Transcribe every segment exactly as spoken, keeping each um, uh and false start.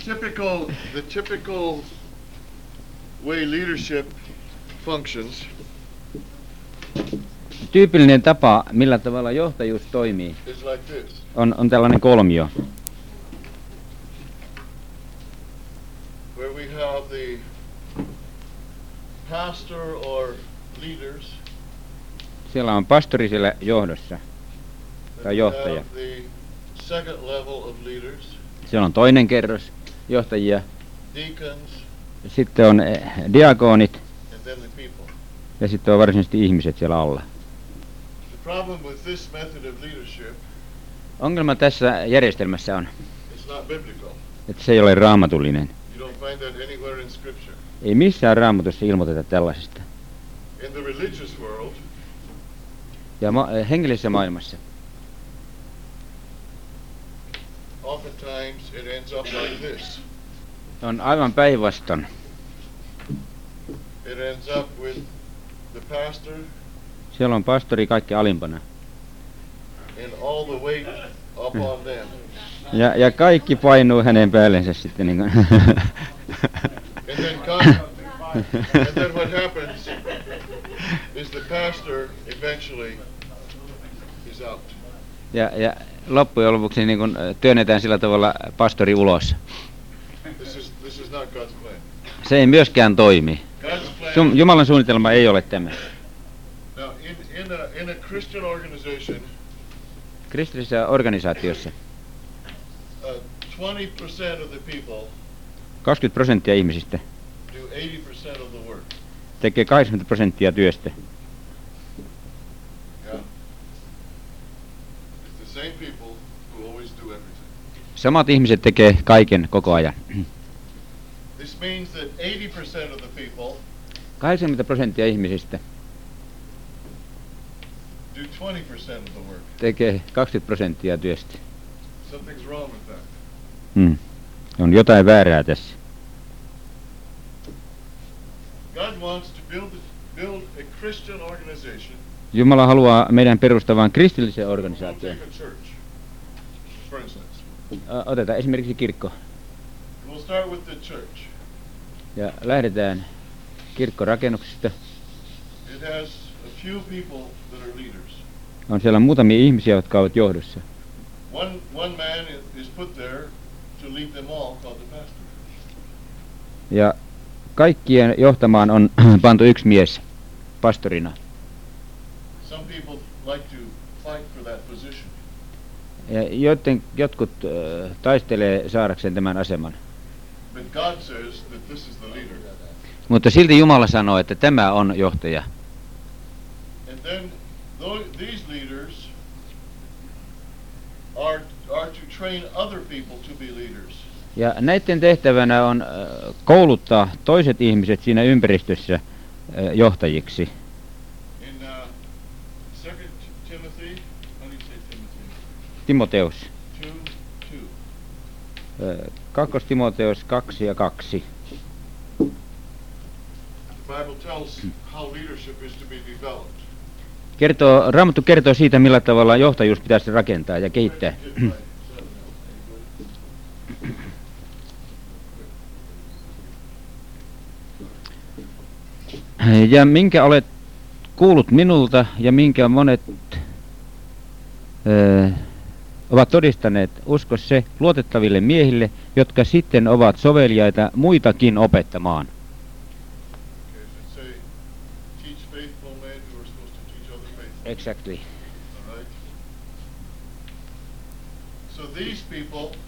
typical, the typical way leadership functions Tyypillinen tapa, millä tavalla johtajuus toimii, is like this. on, on tällainen kolmio, Where we have the pastor or leaders, siellä on pastori siellä johdossa, then tai we johtaja. have the second level of leaders, Siellä on toinen kerros johtajia, deacons, sitten on eh, diakonit and then the people. ja sitten on varsinaisesti ihmiset siellä alla. The problem with this method of leadership Ongelma tässä järjestelmässä on, is not biblical. että se ei ole raamatullinen. You don't find that anywhere in Scripture. Ei missään raamatussa ilmoiteta tällaisesta. In the religious world, Ja ma- eh, hengellisessä maailmassa oftentimes it ends up like this. on aivan päinvastoin. It ends up with the pastor Siellä on pastori kaikki alimpana. and all the weight upon them. Ja, ja kaikki painuu hänen päällensä sitten niin kuin. And then God, and then what happens is the pastor eventually is out. ja, ja loppujen lopuksi niin kuin työnnetään sillä tavalla pastori ulos. This is this is not God's plan. Se ei myöskään toimi. God's plan. Jum- Jumalan suunnitelma ei ole tämä. Now, in in a in a Christian organization, Kristillisessä organisaatiossa uh, twenty percent of the people kaksikymmentä prosenttia ihmisistä do eighty percent of the work. tekee kahdeksankymmentä prosenttia työstä. Yeah. It's the same people who always do everything. Samat ihmiset tekee kaiken koko ajan. This means that eighty percent of the people kahdeksankymmentä prosenttia ihmisistä do twenty percent of the work. tekee kaksikymmentä prosenttia työstä. Something's wrong with that. Hmm. On jotain väärää tässä. God wants to build build a Christian organization. Jumala haluaa meidän perustavan kristillisen We'll organisaation. take a church, for instance. Ö, Otetaan esimerkiksi kirkko. We'll start with the church. Ja lähdetään kirkkorakennuksesta. It has a few people that are leaders. On siellä muutamia ihmisiä, jotka ovat johdossa. One one man i- is put there to lead them all, called the pastor. Ja kaikkien johtamaan on pantu yksi mies pastorina. Some people like to fight for that position. Ja joten jotkut äh, taistelee saadakseen tämän aseman. But God says that this is the leader. Mutta silti Jumala sanoo, että tämä on johtaja. And then tho- these leaders are are to train other people to be leaders. Ja näiden tehtävänä on äh, kouluttaa toiset ihmiset siinä ympäristössä äh, johtajiksi. In uh, Second Timothy, how do you say Timothy? Timoteus. Two, two. Äh, Kakkos Timoteus kaksi ja kaksi. The Bible tells how leadership is to be developed. Kertoo, Raamattu kertoo siitä, millä tavalla johtajuus pitäisi rakentaa ja kehittää. Ja minkä olet kuullut minulta ja minkä monet ö, ovat todistaneet, usko se luotettaville miehille, jotka sitten ovat soveliaita muitakin opettamaan. Okay, does it say teach faithful men who are supposed to teach other faithful? Exactly. All right. So these people,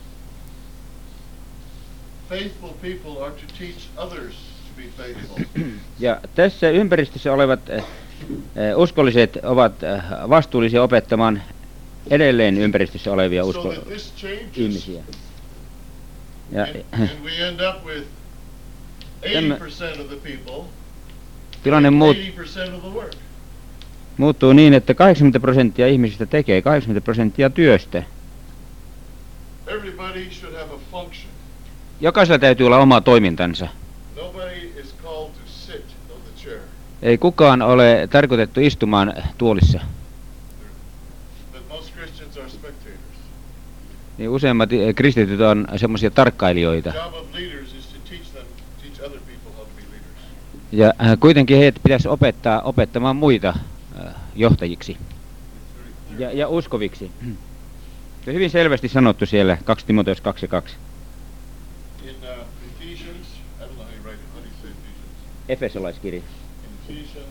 faithful people, are to teach others to be faithful. Ja tässä ympäristössä olevat äh, uskolliset ovat äh, vastuullisia opettamaan edelleen ympäristössä olevia So usko- that this changes, ihmisiä. Ja and, and we end up with eighty percent of the people tilanne doing muut, eighty percent of the work. muuttuu niin, että kahdeksankymmentä prosenttia ihmisistä tekee kahdeksankymmentä prosenttia työstä. Everybody should have a function. Jokaisella täytyy olla oma toimintansa. Nobody is called to sit on the chair. Ei kukaan ole tarkoitettu istumaan tuolissa, But most Christians are spectators. Niin useimmat eh, kristityt on semmoisia tarkkailijoita. The job of leaders is to teach them, teach other people how to be leaders. Ja äh, kuitenkin heitä pitäisi opettaa opettamaan muita äh, johtajiksi It's very ja, clear. ja uskoviksi. Se on hyvin selvästi sanottu siellä kaksi Timoteus kaksi ja kaksi. In uh, Ephesians, I don't know how you write it. How do you say Ephesians? Efesolaiskirja. In Ephesians,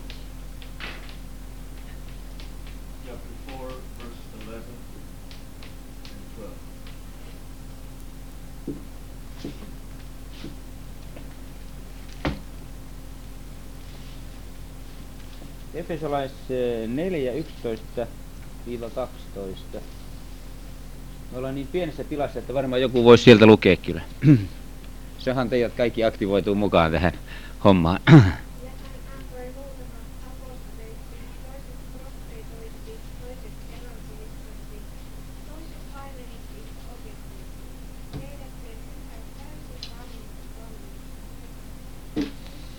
chapter four, verses eleven and twelve. Efesolais neljä yksitoista kaksitoista. Me ollaan niin pienessä tilassa, että varmaan joku voisi sieltä lukea kyllä. Sahan teidät kaikki aktivoituu mukaan tähän hommaan. Ja hän antoi muutamat apostoliksi, toiset profeetoiksi, toiset evankelistiksi, toiset paimeniksi opettajiksi. Heidät sen yhä täysin valmiiksi valmiiksi.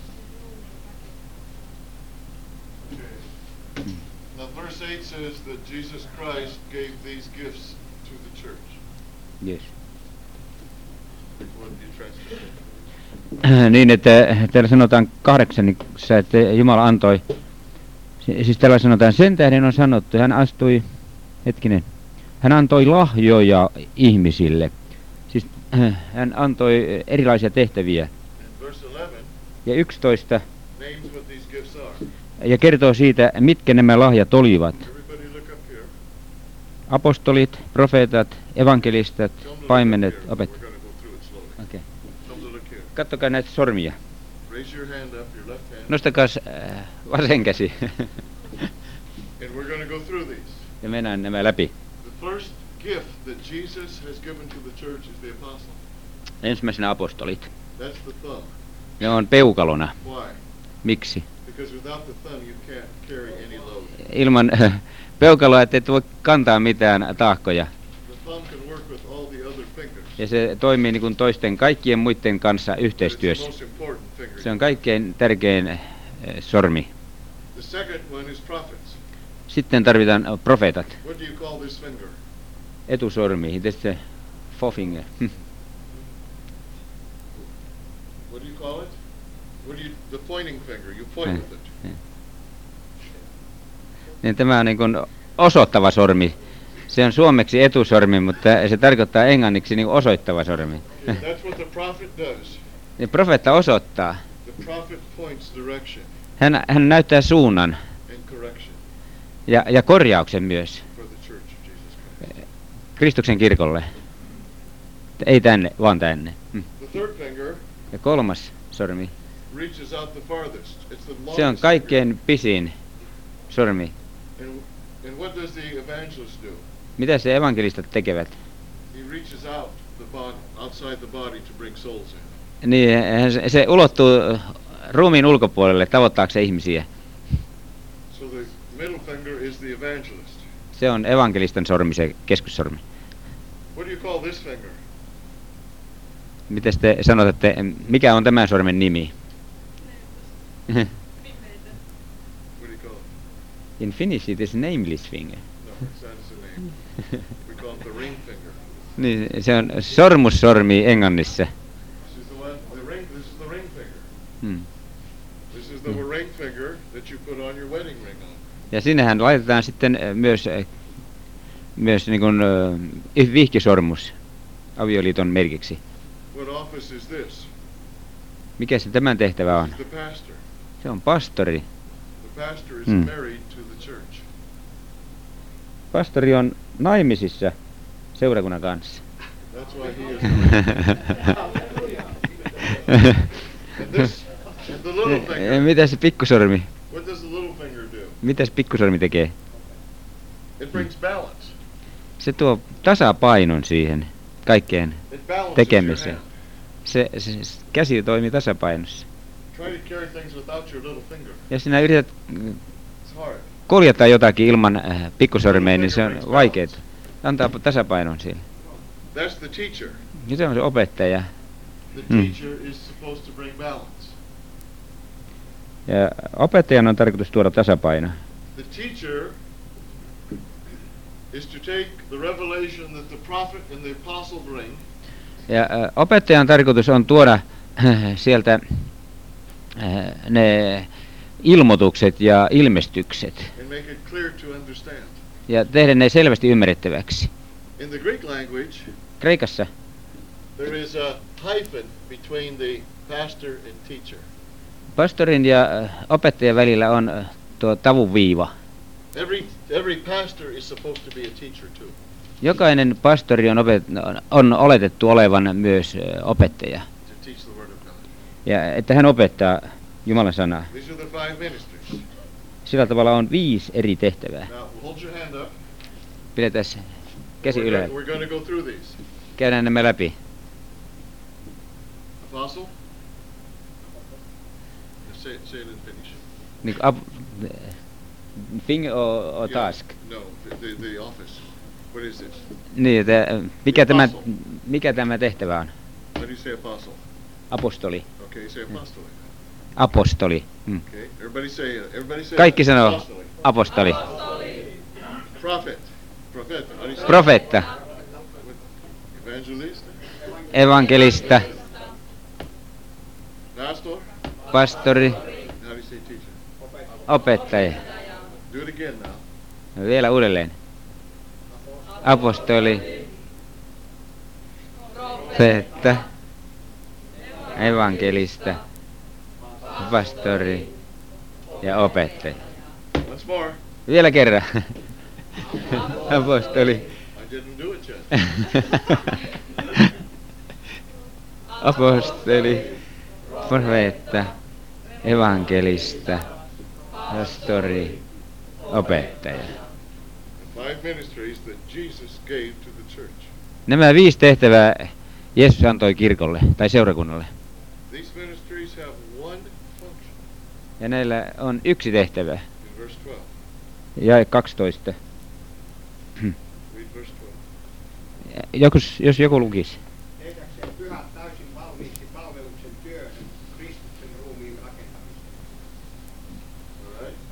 Okay. Now, verse eight says that Jesus Christ gave these gifts to the church. Yes. What do you translate? Niin, että täällä sanotaan kahdeksannissa, että Jumala antoi, si- siis täällä sanotaan, sen tähden on sanottu, hän astui, hetkinen, hän antoi lahjoja ihmisille. Siis äh, hän antoi erilaisia tehtäviä. And verse eleven Ja yksitoista, names what these gifts are. ja kertoo siitä, mitkä nämä lahjat olivat. Everybody look up here. Apostolit, profeetat, evankelistat, Tell them to look paimenet, up here. opet. We're going to go through it slowly. Okay. Tell them to look here. Kattokaa näitä sormia. Raise your hand up, your left hand. Nostakaa äh, vasen käsi. And we're going to go through these. Ja mennään nämä läpi. The first gift that Jesus has given to the church is the apostle. Ensimmäisenä apostolit. That's the thumb. Ne on peukalona. Why? Miksi? Because without the thumb, you can't carry any load. Ilman äh, peukaloa et et voi kantaa mitään taakkoja. The thumb can work with all the other fingers. Ja se toimii niin kuin toisten kaikkien muiden kanssa But it's the yhteistyössä. most important finger. Se on kaikkein tärkein äh, sormi. The second one is prophets. Sitten tarvitaan äh, profeetat. What do you call this finger? Etusormi. Tässä forefinger. What do you call it? What do you? The pointing finger. You point with it. Niin tämä on niin kuin osoittava sormi. Se on suomeksi etusormi, mutta se tarkoittaa englanniksi niin kuin osoittava sormi. That's what the prophet does. Niin profeetta osoittaa. The prophet points direction Hän, hän näyttää suunnan and correction ja, ja korjauksen myös for the church of Jesus Christ. Kristuksen kirkolle. Ei tänne, vaan tänne. Mm. The third finger Ja kolmas sormi. reaches out the farthest. It's the longest Se on finger. kaikkein pisin sormi. And, and what does the evangelist do? Mitä se evankelistat tekevät? He reaches out the body, outside the body to bring souls in. Niin, se, se ulottuu ruumiin ulkopuolelle tavoittaakseen ihmisiä. So the middle finger is the evangelist. Se on evankelistan sormi, se keskussormi. What do you call this finger? Miten te sanotatte, mikä on tämän sormen nimi? What do you call it? In Finnish it is nameless finger. No, it's not as a name. We call it the ring finger. Niin, se on sormussormi englannissa. This is the one. The ring. This is the ring finger. Hmm. This is the Hmm. ring finger that you put on your wedding ring on. Ja sinnehän laitetaan sitten äh, myös, äh, myös niin kuin, äh, vihkisormus avioliiton merkiksi. What office is this? Mikä se tämän tehtävä on? This is the pastor. Se on pastori. The pastor is Hmm. married to the church. Pastori on naimisissa seurakunnan kanssa. That's why he is the ring. And this, and the little finger. Mitä se pikkusormi? What does the little finger do? Mitä se pikkusormi tekee? It brings balance. Se tuo tasapainon siihen kaikkeen It balances your tekemiseen. hand. Se, se, se käsi toimii tasapainossa. Try to carry things without your little finger. Jos sinä yrität mm, It's hard. koljata jotakin ilman äh, pikkusormea, niin se on vaikeaa. Antaa tasapainon siihen. That's the teacher. Ja se on se opettaja. The Hmm. teacher is supposed to bring balance. Ja opettajan on tarkoitus tuoda tasapaino. The teacher is to take the revelation that the prophet and the apostle bring Ja ö, opettajan tarkoitus on tuoda sieltä ö, ne ilmoitukset ja ilmestykset and make it clear to understand. ja tehdä ne selvästi ymmärrettäväksi. In the Greek language, Kreikassa there is a hyphen between the pastor and teacher. pastorin ja ö, opettajan välillä on ö, tuo tavunviiva. Every every pastor is supposed to be a teacher too. Jokainen pastori on, opet- on oletettu olevan myös ö, opettaja. To teach the word of God. Ja että hän opettaa Jumalan sanaa. These are the five ministries. Sillä tavalla on viisi eri tehtävää. Now hold your hand up. Pidetään käsi We're, ylhäällä. go- we're going to go through these. Käydään nämä läpi. Apostle. Say, say it and finish. Niin kuin ap- finger or, or Yeah. task. No, the, the, the office. What is this? Niin, että mikä tämä, Apostle. mikä tämä tehtävä on? How do you say apostle? Apostoli. Okay, say apostolic. Apostoli. Mm. Okay, everybody say it. Everybody say Kaikki it. sanoo Apostolic. apostoli. Prophet. Prophet. How do you say it? Profeetta. Evangelist. Evankelista. Pastor. Pastori. How do you say teacher? Opettaja. Do it again now. Vielä uudelleen. Apostoli. Profeetta. Evankelista. Pastori. Ja opettaja. Once more. Vielä kerran. Apostoli. I didn't do it yet. Apostoli. Profeetta. Evankelista. Pastori. Opettaja. The five ministries that Jesus gave to the church. Nämä viisi tehtävää Jeesus antoi kirkolle tai seurakunnalle. These ministries have one function. Ja näillä on yksi tehtävä. In verse twelve. Jae kaksitoista. Read verse twelve. Jokus, jos joku lukisi. Tehdäkseen pyhät täysin valmiiksi palveluksen työhön Kristuksen ruumiin rakentamista. All right.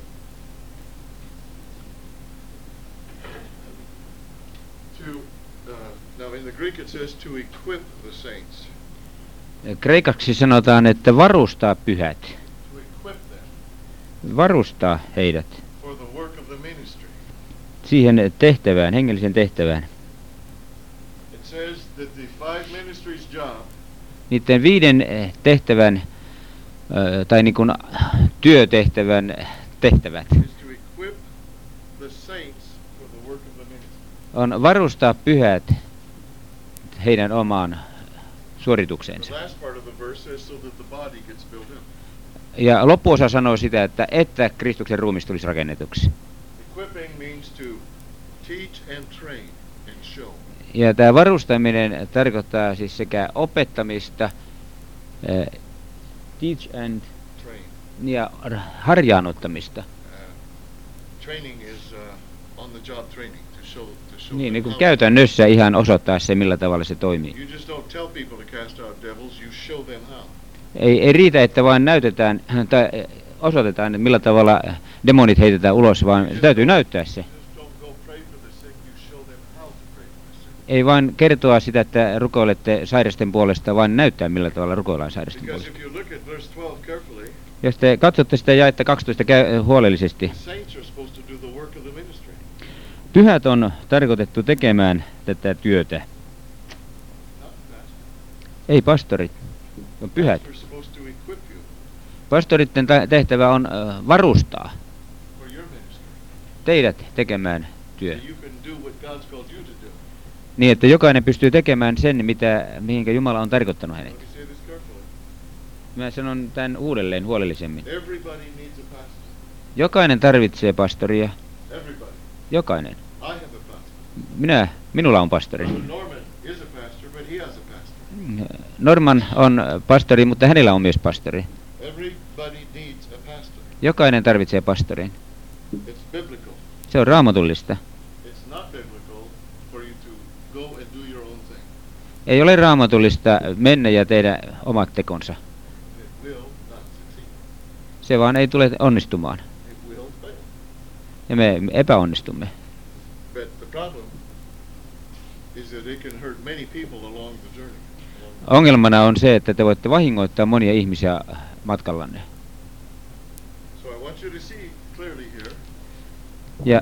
To uh, now in the Greek it says to equip the saints. Kreikaksi sanotaan, että varustaa pyhät. To equip them Varustaa heidät for the work of the ministry. siihen tehtävään, hengelliseen tehtävään. It says that the five ministries' job Niiden viiden eh, tehtävän, ö, tai niin kuin työtehtävän tehtävät is to equip the saints for the work of the ministry. on varustaa pyhät heidän omaan suoritukseensa. The last part of the verse says so that the body gets built up. Ja loppuosa sanoo sitä, että, että Kristuksen ruumis tulisi rakennetuksi. Equipping means to teach and train and show. Ja tämä varustaminen tarkoittaa siis sekä opettamista, eh, teach and Train. ja harjaannuttamista. Uh, training is uh, on the job training to show to show. Niin, them niin kuin how- käytännössä ihan osoittaa se, millä tavalla se toimii. You just don't tell people to cast out devils. You show them how. Ei, ei riitä, että vain näytetään tai osoitetaan, että millä tavalla demonit heitetään ulos, vaan täytyy näyttää se. Just don't go pray for the sick. You show them how to pray for the sick. Ei vain kertoa sitä, että rukoilette sairasten puolesta, vaan näyttää, millä tavalla rukoillaan sairasten Because puolesta. if you look at verse twelve carefully, Jos te katsotte sitä jaetta kaksitoista käy- huolellisesti, the saints are supposed to do the work of the ministry. pyhät on tarkoitettu tekemään tätä työtä. Not the pastor. Ei pastorit, vaan pyhät. Pastor's supposed to equip you Pastoritten ta- tehtävä on ö, varustaa for your ministry. teidät tekemään työ. So you can do what God's called you to do. Niin, että jokainen pystyy tekemään sen, mitä, mihinkä Jumala on tarkoittanut hänet. Let me say this carefully. Mä sanon tämän uudelleen huolellisemmin. Everybody needs a pastor. Jokainen tarvitsee pastoria. Everybody. Jokainen. I have a pastor. Minä, minulla on pastori. Norman is a pastor, but he has a pastor. Norman on pastori, mutta hänellä on myös pastori. Everybody needs a pastor. Jokainen tarvitsee pastorin. It's biblical. Se on raamatullista. It's not biblical for you to go and do your own thing. Ei ole raamatullista mennä ja tehdä omat tekonsa. It will not succeed. Se vaan ei tule onnistumaan. It will fail. Ja me epäonnistumme. But the problem is that it can hurt many people along the journey. Ongelmana on se, että te voitte vahingoittaa monia ihmisiä matkallanne. So I want you to see clearly here. Ja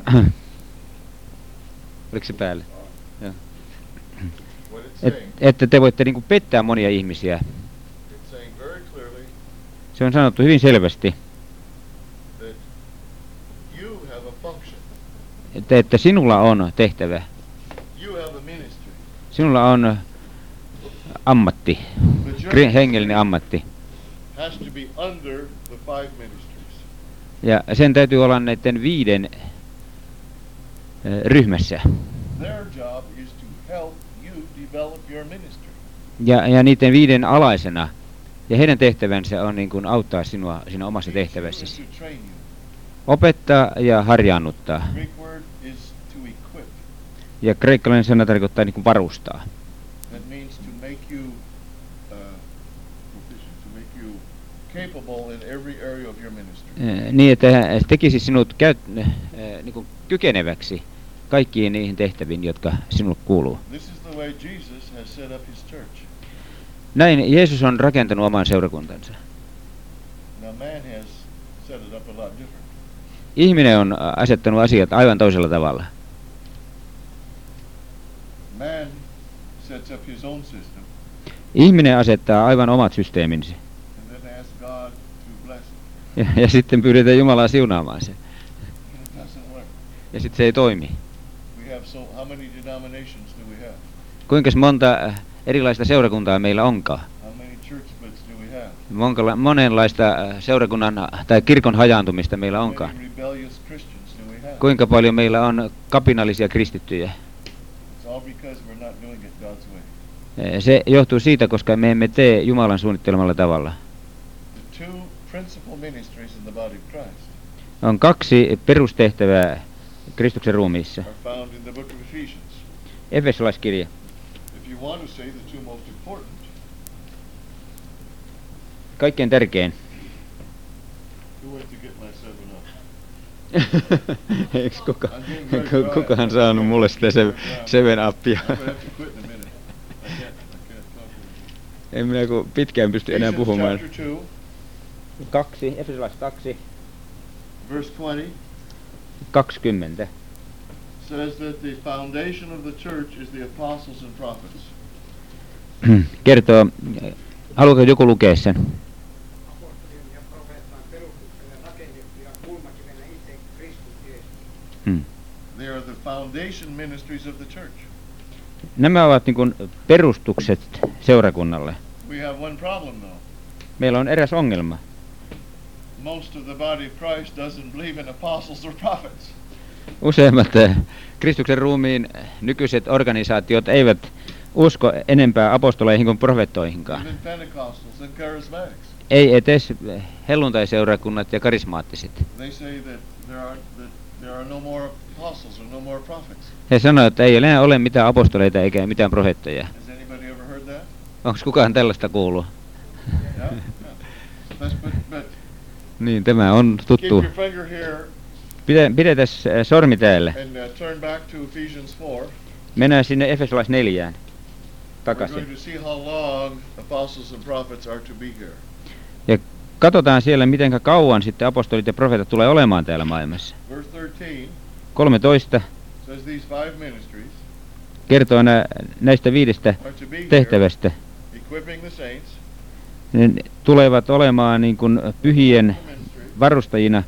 oliko se päällä? Joo. What it's Et, saying. että te voitte niinku pettää monia ihmisiä. It's saying very clearly Se on sanottu hyvin selvästi, that you have a function. että, että sinulla on tehtävä. You have a ministry. Sinulla on ammatti, But your kri- hengellinen ammatti. has to be under the five ministries. Ja sen täytyy olla näiden viiden ö, ryhmässä. Their job is to help you develop your ministry. Ja, ja niiden viiden alaisena. Ja heidän tehtävänsä on niin kuin auttaa sinua siinä omassa Teach you and tehtävässäsi. to train you. Opettaa ja harjaannuttaa. Greek word is to equip. Ja kreikkalainen sana tarkoittaa niin kuin varustaa. That means to make you uh, proficient, to make you capable in every area of your ministry. Ö, Niin, että hän tekisi sinut käyt, ö, niin kuin kykeneväksi kaikkiin niihin tehtäviin, jotka sinulle kuuluu. This is the way Jesus has set up his church. Näin Jeesus on rakentanut oman seurakuntansa. Now man has set it up a lot different. Ihminen on asettanut asiat aivan toisella tavalla. Man sets up his own system Ihminen asettaa aivan omat systeeminsä. and then asks God to bless it. Ja, ja sitten pyydetään Jumalaa siunaamaan se. And it doesn't work. Ja sitten se ei toimi. We have so how many denominations do we have? Kuinka monta äh, erilaista seurakuntaa meillä onkaan? How many church splits do we have? Monka, monenlaista äh, seurakunnan äh, tai kirkon hajaantumista meillä How onkaan? many rebellious Christians do we have? Kuinka paljon meillä on kapinallisia kristittyjä? It's all because we're not doing it God's way. Äh, Se johtuu siitä, koska me emme tee Jumalan suunnittelemalla tavalla. The two principal ministries in the body of Christ On kaksi perustehtävää Kristuksen ruumiissa. are found in the book of Ephesians. Efesolaiskirja. If you want to say the two most important, Kaikkein tärkein. who went to get my seven up? Eikö kuka, ku- kukahan saanut mulle sitä se, seven appia? I'm gonna have to quit in a minute. I can't, I can't talk anymore. En minä kun pitkään pysty enää Ephesians puhumaan. chapter two, Kaksi, Efesolaiset kaksi, verse twenty kaksikymmentä. says that the foundation of the church is the apostles and prophets. Kertoo, haluatko joku lukea sen? Apostolien ja profeettan perustukselle rakennettu ja kulmakivenä itse Kristus Jeesus. Hmm. They are the foundation ministries of the church. Nämä ovat niin kuin perustukset seurakunnalle. We have one problem though. Meillä on eräs ongelma. Most of the body of Christ doesn't believe in apostles or prophets. Useimmat eh, Kristuksen ruumiin nykyiset organisaatiot eivät usko enempää apostoleihin kuin profettoihinkaan. Even Pentecostals and charismatics. Ei edes eh, helluntaiseurakunnat ja karismaattiset. They say that there are that there are no more apostles or no more prophets. He sanoivat, että ei enää ole mitään apostoleita eikä mitään profeettoja. Has anybody ever heard that? Onko kukaan tällaista kuullut? Yeah. yeah. That's, but, but Niin, tämä on keep tuttu. your finger here Pide, pidetään eh, sormi täällä. and uh, turn back to Ephesians four. Mennään sinne Efesolais neljään We're going takaisin. to see how long apostles and prophets are to be here. Katsotaan siellä, miten kauan sitten apostolit ja profeetat tulee olemaan täällä maailmassa. Verse thirteen kolmetoista says these five ministries kertoo nä, näistä viidestä are to be here, tehtävästä. equipping the saints, Ne tulevat olemaan niin kuin pyhien the ministry, varustajina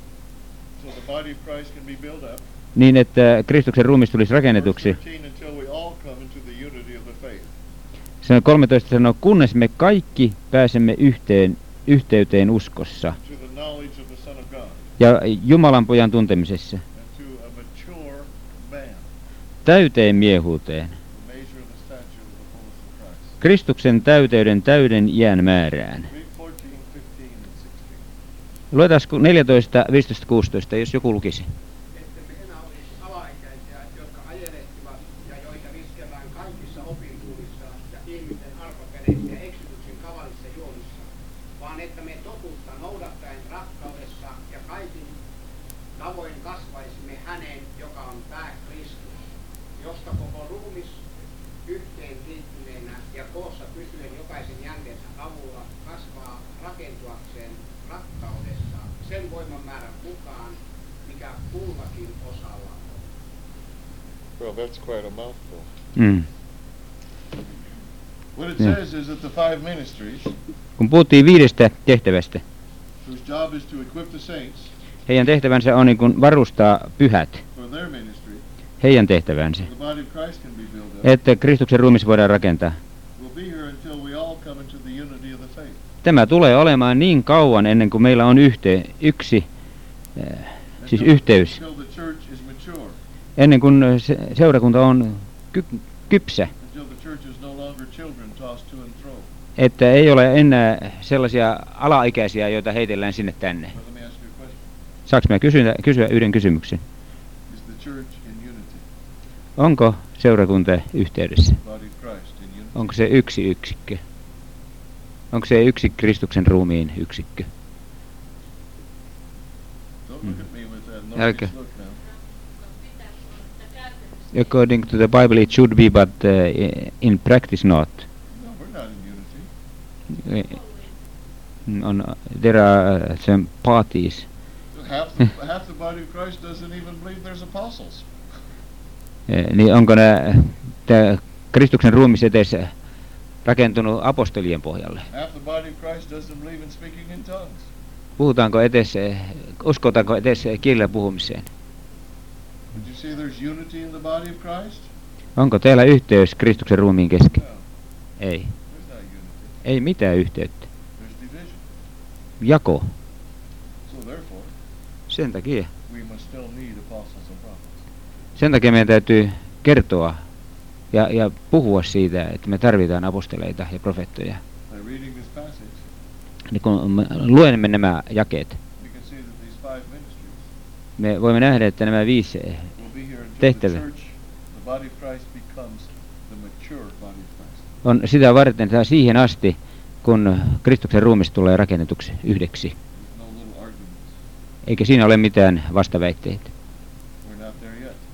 so the body of Christ can be built up. niin, että Kristuksen ruumis tulisi Verse rakennetuksi. thirteen, until we all come into the unity of the faith. Se on kolmetoista sanoo, kunnes me kaikki pääsemme yhteen, yhteyteen uskossa To the knowledge of the Son of God, ja Jumalan pojan tuntemisessa, and to a mature man, täyteen miehuuteen, the measure of the stature of the fullness of Christ. Kristuksen täyteyden täyden iän määrään. Read fourteen, fifteen, and sixteen. Luetaanko neljätoista, viisitoista, kuusitoista, jos joku lukisi. Että me enää olisi alaikäisiä, jotka ajelehtivat ja joita viskellään kaikissa opintuulissa ja ihmisten arpapeleissä ja eksityksen kavalissa juomissa, vaan että me totuutta noudattaen rakkaudessa ja kaikin tavoin kasvaisimme häneen, joka on pää Kristus. josta koko ruumis yhteen liittyneenä ja koossa pysyen jokaisen jänteensä avulla kasvaa rakentuakseen rakkaudessa sen voimamäärän mukaan, mikä kullakin osalla on. Well, that's quite a mouthful. Mm. What it Yeah. says is that the five ministries, Kun puhuttiin viidestä tehtävästä, whose job is to equip the saints heidän tehtävänsä on niin kuin varustaa pyhät, for their ministry, heidän tehtävänsä, the body of Christ can be built up, että Kristuksen ruumis voidaan rakentaa. will be here until we all come into the unity of the faith. Tämä tulee olemaan niin kauan ennen kuin meillä on yhte, yksi, äh, siis Until- yhteys, Until the church is mature, ennen kuin se, seurakunta on ky, kypsä, until the church is no longer children tossed to and fro. että ei ole enää sellaisia alaikäisiä, joita heitellään sinne tänne. Well, let me ask you a question. Saanko mä kysyä, kysyä yhden kysymyksen? Is the church in unity? Onko seurakunta yhteydessä? Body of Christ in unity? Onko se yksi yksikkö? Onko se yksi Kristuksen ruumiin yksikkö? Don't look at me with that Okay. nervous look now. According to the Bible it should be, but uh, in practice not. No, we're not in unity. Uh, on, there are uh, some parties. Half the, half the body of Christ doesn't even believe there's apostles. Uh, niin onko nää, tää Kristuksen ruumis edes rakentunut apostolien pohjalle? Half the body of Christ doesn't believe in speaking in tongues. Puhutaanko edes, eh, uskotaanko edes eh, kielellä puhumiseen? Did you say there's unity in the body of Christ? Onko teillä yhteys Kristuksen ruumiin kesken? No, Ei. there's not unity. Ei mitään yhteyttä. There's division. Jako. So therefore, Sen takia. we must still need apostles and prophets. Sen takia meidän täytyy kertoa ja, ja puhua siitä, että me tarvitaan apostoleita ja profeettoja. By reading this passage, Niin kun me luemme nämä jakeet, we can see that these five ministries me voimme nähdä, että nämä viisi eh, will be here until the tehtävä church, the body of Christ, becomes the mature body of Christ. on sitä varten tai siihen asti, kun Kristuksen ruumis tulee rakennetuksi yhdeksi. There's no little arguments. Eikä siinä ole mitään vastaväitteitä. We're not there yet.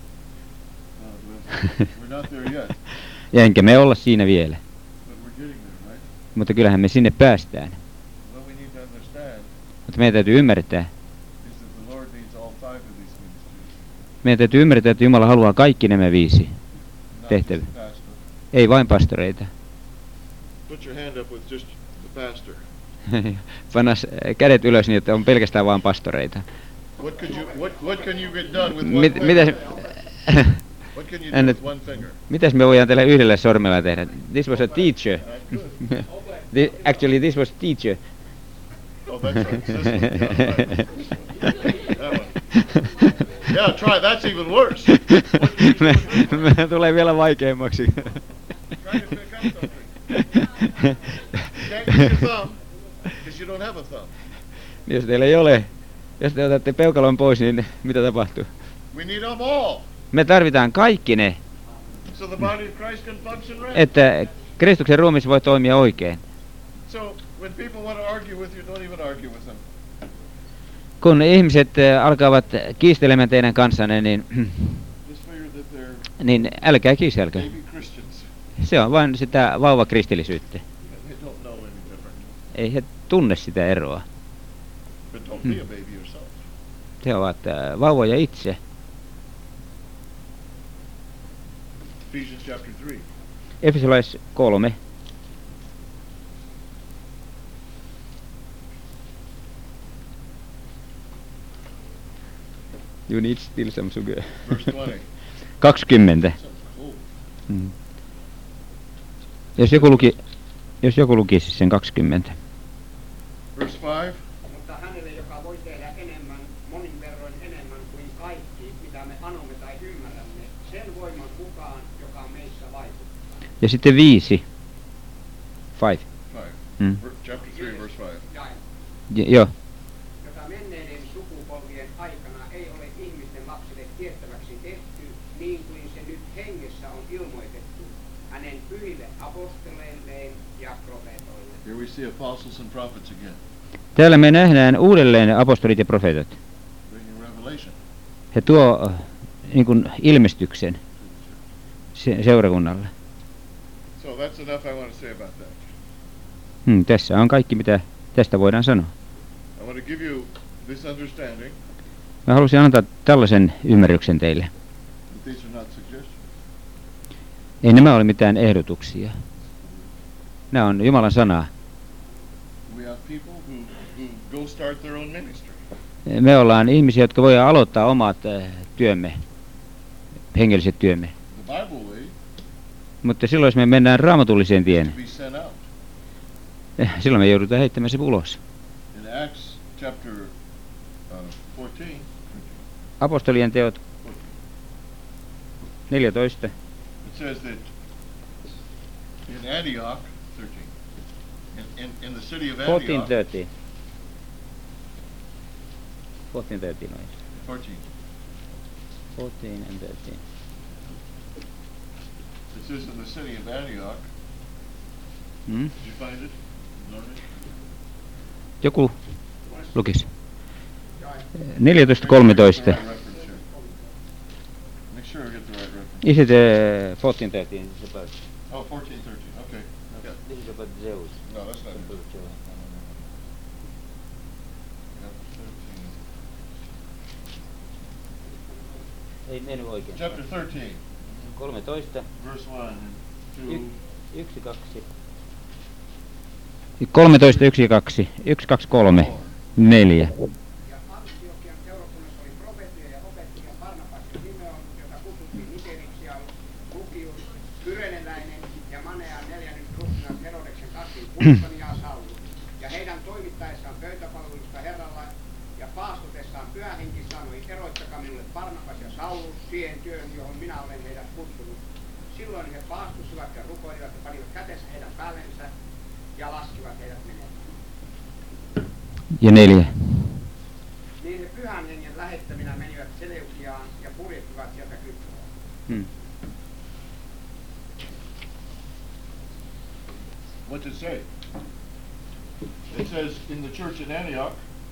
Uh, we're- we're not there yet, Ja enkä me olla siinä vielä. but we're getting there, right? Mutta kyllähän me sinne päästään. What we need to understand Mutta meidän täytyy ymmärtää, is that the Lord needs all five of these ministries, meidän täytyy ymmärtää, että Jumala haluaa kaikki nämä viisi. not Tehtävä. just the pastor. Ei vain pastoreita. Put your hand up with just the pastor. Panna s- kädet ylös niin, että on pelkästään vain pastoreita. What could you what what can you get done with one Mit, finger? mitäs, What can you and do it- with one finger? mitäs me voidaan tällä yhdellä sormella tehdä? This was a teacher. Uh, good. Thi- Actually this was teacher. Oh, that's right. This one. Yeah, right. That one. Yeah, try. That's even worse. Me- me tulee vielä vaikeammaksi. Try to pick up something. You can't use your thumb because you don't have a thumb. Jos teillä ei ole, jos te otatte peukalon pois, niin mitä tapahtuu? We need them all, Me tarvitaan kaikki ne, so the body of Christ can function right. että Kristuksen ruumis voi toimia oikein. So when people want to argue with you, don't even argue with them. Kun ihmiset äh, alkavat kiistelemään teidän kanssanne, niin, Just figure that they're niin älkää kiistelkö. baby Christians. Se on vain sitä vauvakristillisyyttä. They don't know any different. Ei he tunne sitä eroa. But don't be a baby yourself. He ovat äh, vauvoja itse. Ephesians chapter three. Efesolais kolme. You need still some sugar. Verse twenty. kaksikymmentä. Oh, Mm. Jos joku luki, jos joku lukisi sen kaksikymmentä. verse five. Mutta hänelle, joka voi tehdä enemmän, monin verroin enemmän kuin kaikki, mitä me anomme tai ymmärrämme, sen voiman mukaan, joka meissä vaikuttaa. Ja sitten viisi. Five. Five. Mm. Ver- chapter three, verse five. Jae, J- joo. jota menneiden sukupolvien aikana ei ole ihmisten lapsille tiettäväksi tehty, niin kuin se nyt hengessä on ilmoitettu, hänen pyhille apostoleilleen ja profeetoille. Here we see apostles and prophets again, Täällä me nähdään uudelleen apostolit ja profeetat. bringing revelation He tuo äh, niin kuin ilmestyksen to the se- seurakunnalle. So that's enough I want to say about that. Hmm, tässä on kaikki, mitä tästä voidaan sanoa. I want to give you this understanding Mä halusin antaa tällaisen ymmärryksen teille. that these are not suggestions. Ei nämä ole mitään ehdotuksia. Nämä on Jumalan sanaa. We have people who, who go start their own ministry. Me ollaan ihmisiä, jotka voi aloittaa omat äh, työmme, hengelliset työmme. The Bible way Mutta silloin, jos me mennään raamatulliseen is tien, to be sent out. eh, silloin me joudutaan heittämään se ulos. In Acts chapter uh, fourteen, Apostolien teot neljätoista. it says that in Antioch, thirteen, in, in, in the city of fourteen Antioch, thirteen. fourteen thirteen noin. fourteen, fourteen and thirteen. it says in the city of Antioch, Hmm? did you find it? Learn it? Joku lukisi. Jae. neljätoista Make sure I get kolmetoista. the right reference here. Make sure I get the right reference. Is it uh, fourteen thirteen? It's about, Oh, fourteen, thirteen, okay. Yeah. this is about Zeus. No, that's not it. About Zeus. Ei mennyt oikein. Chapter thirteen, kolmetoista. verse one and two. Y- yksi, kaksi. kolmetoista, yksi ja kaksi. Yksi, kaksi, kolme. Neljä. Ja Antiokian seurakunnassa oli profeettoja ja opettajia Barnabas ja Simeon, jota kutsuttiin Nikeriksi, Lukius, Kyreneläinen ja Manean neljännyt ruhtinas Herodeksen kasvin kumppani ja Saulus. Ja heidän toimittaessaan pöytäpalvelusta Herralla ja paastutessaan pyhähenki sanoi, eroittakaa minulle Barnabas ja Saulus siihen työhön, johon minä olen heidät kutsunut. Silloin he paastusivat ja rukoilivat ja panivat kätensä heidän päällensä ja laskivat heidät menemään. Ja neljä. Niin he pyhän hengen lähettäminä menivät Seleukiaan ja purjehtivat sieltä Kyproon. Hmm. What's it say? It says in the church in Antioch,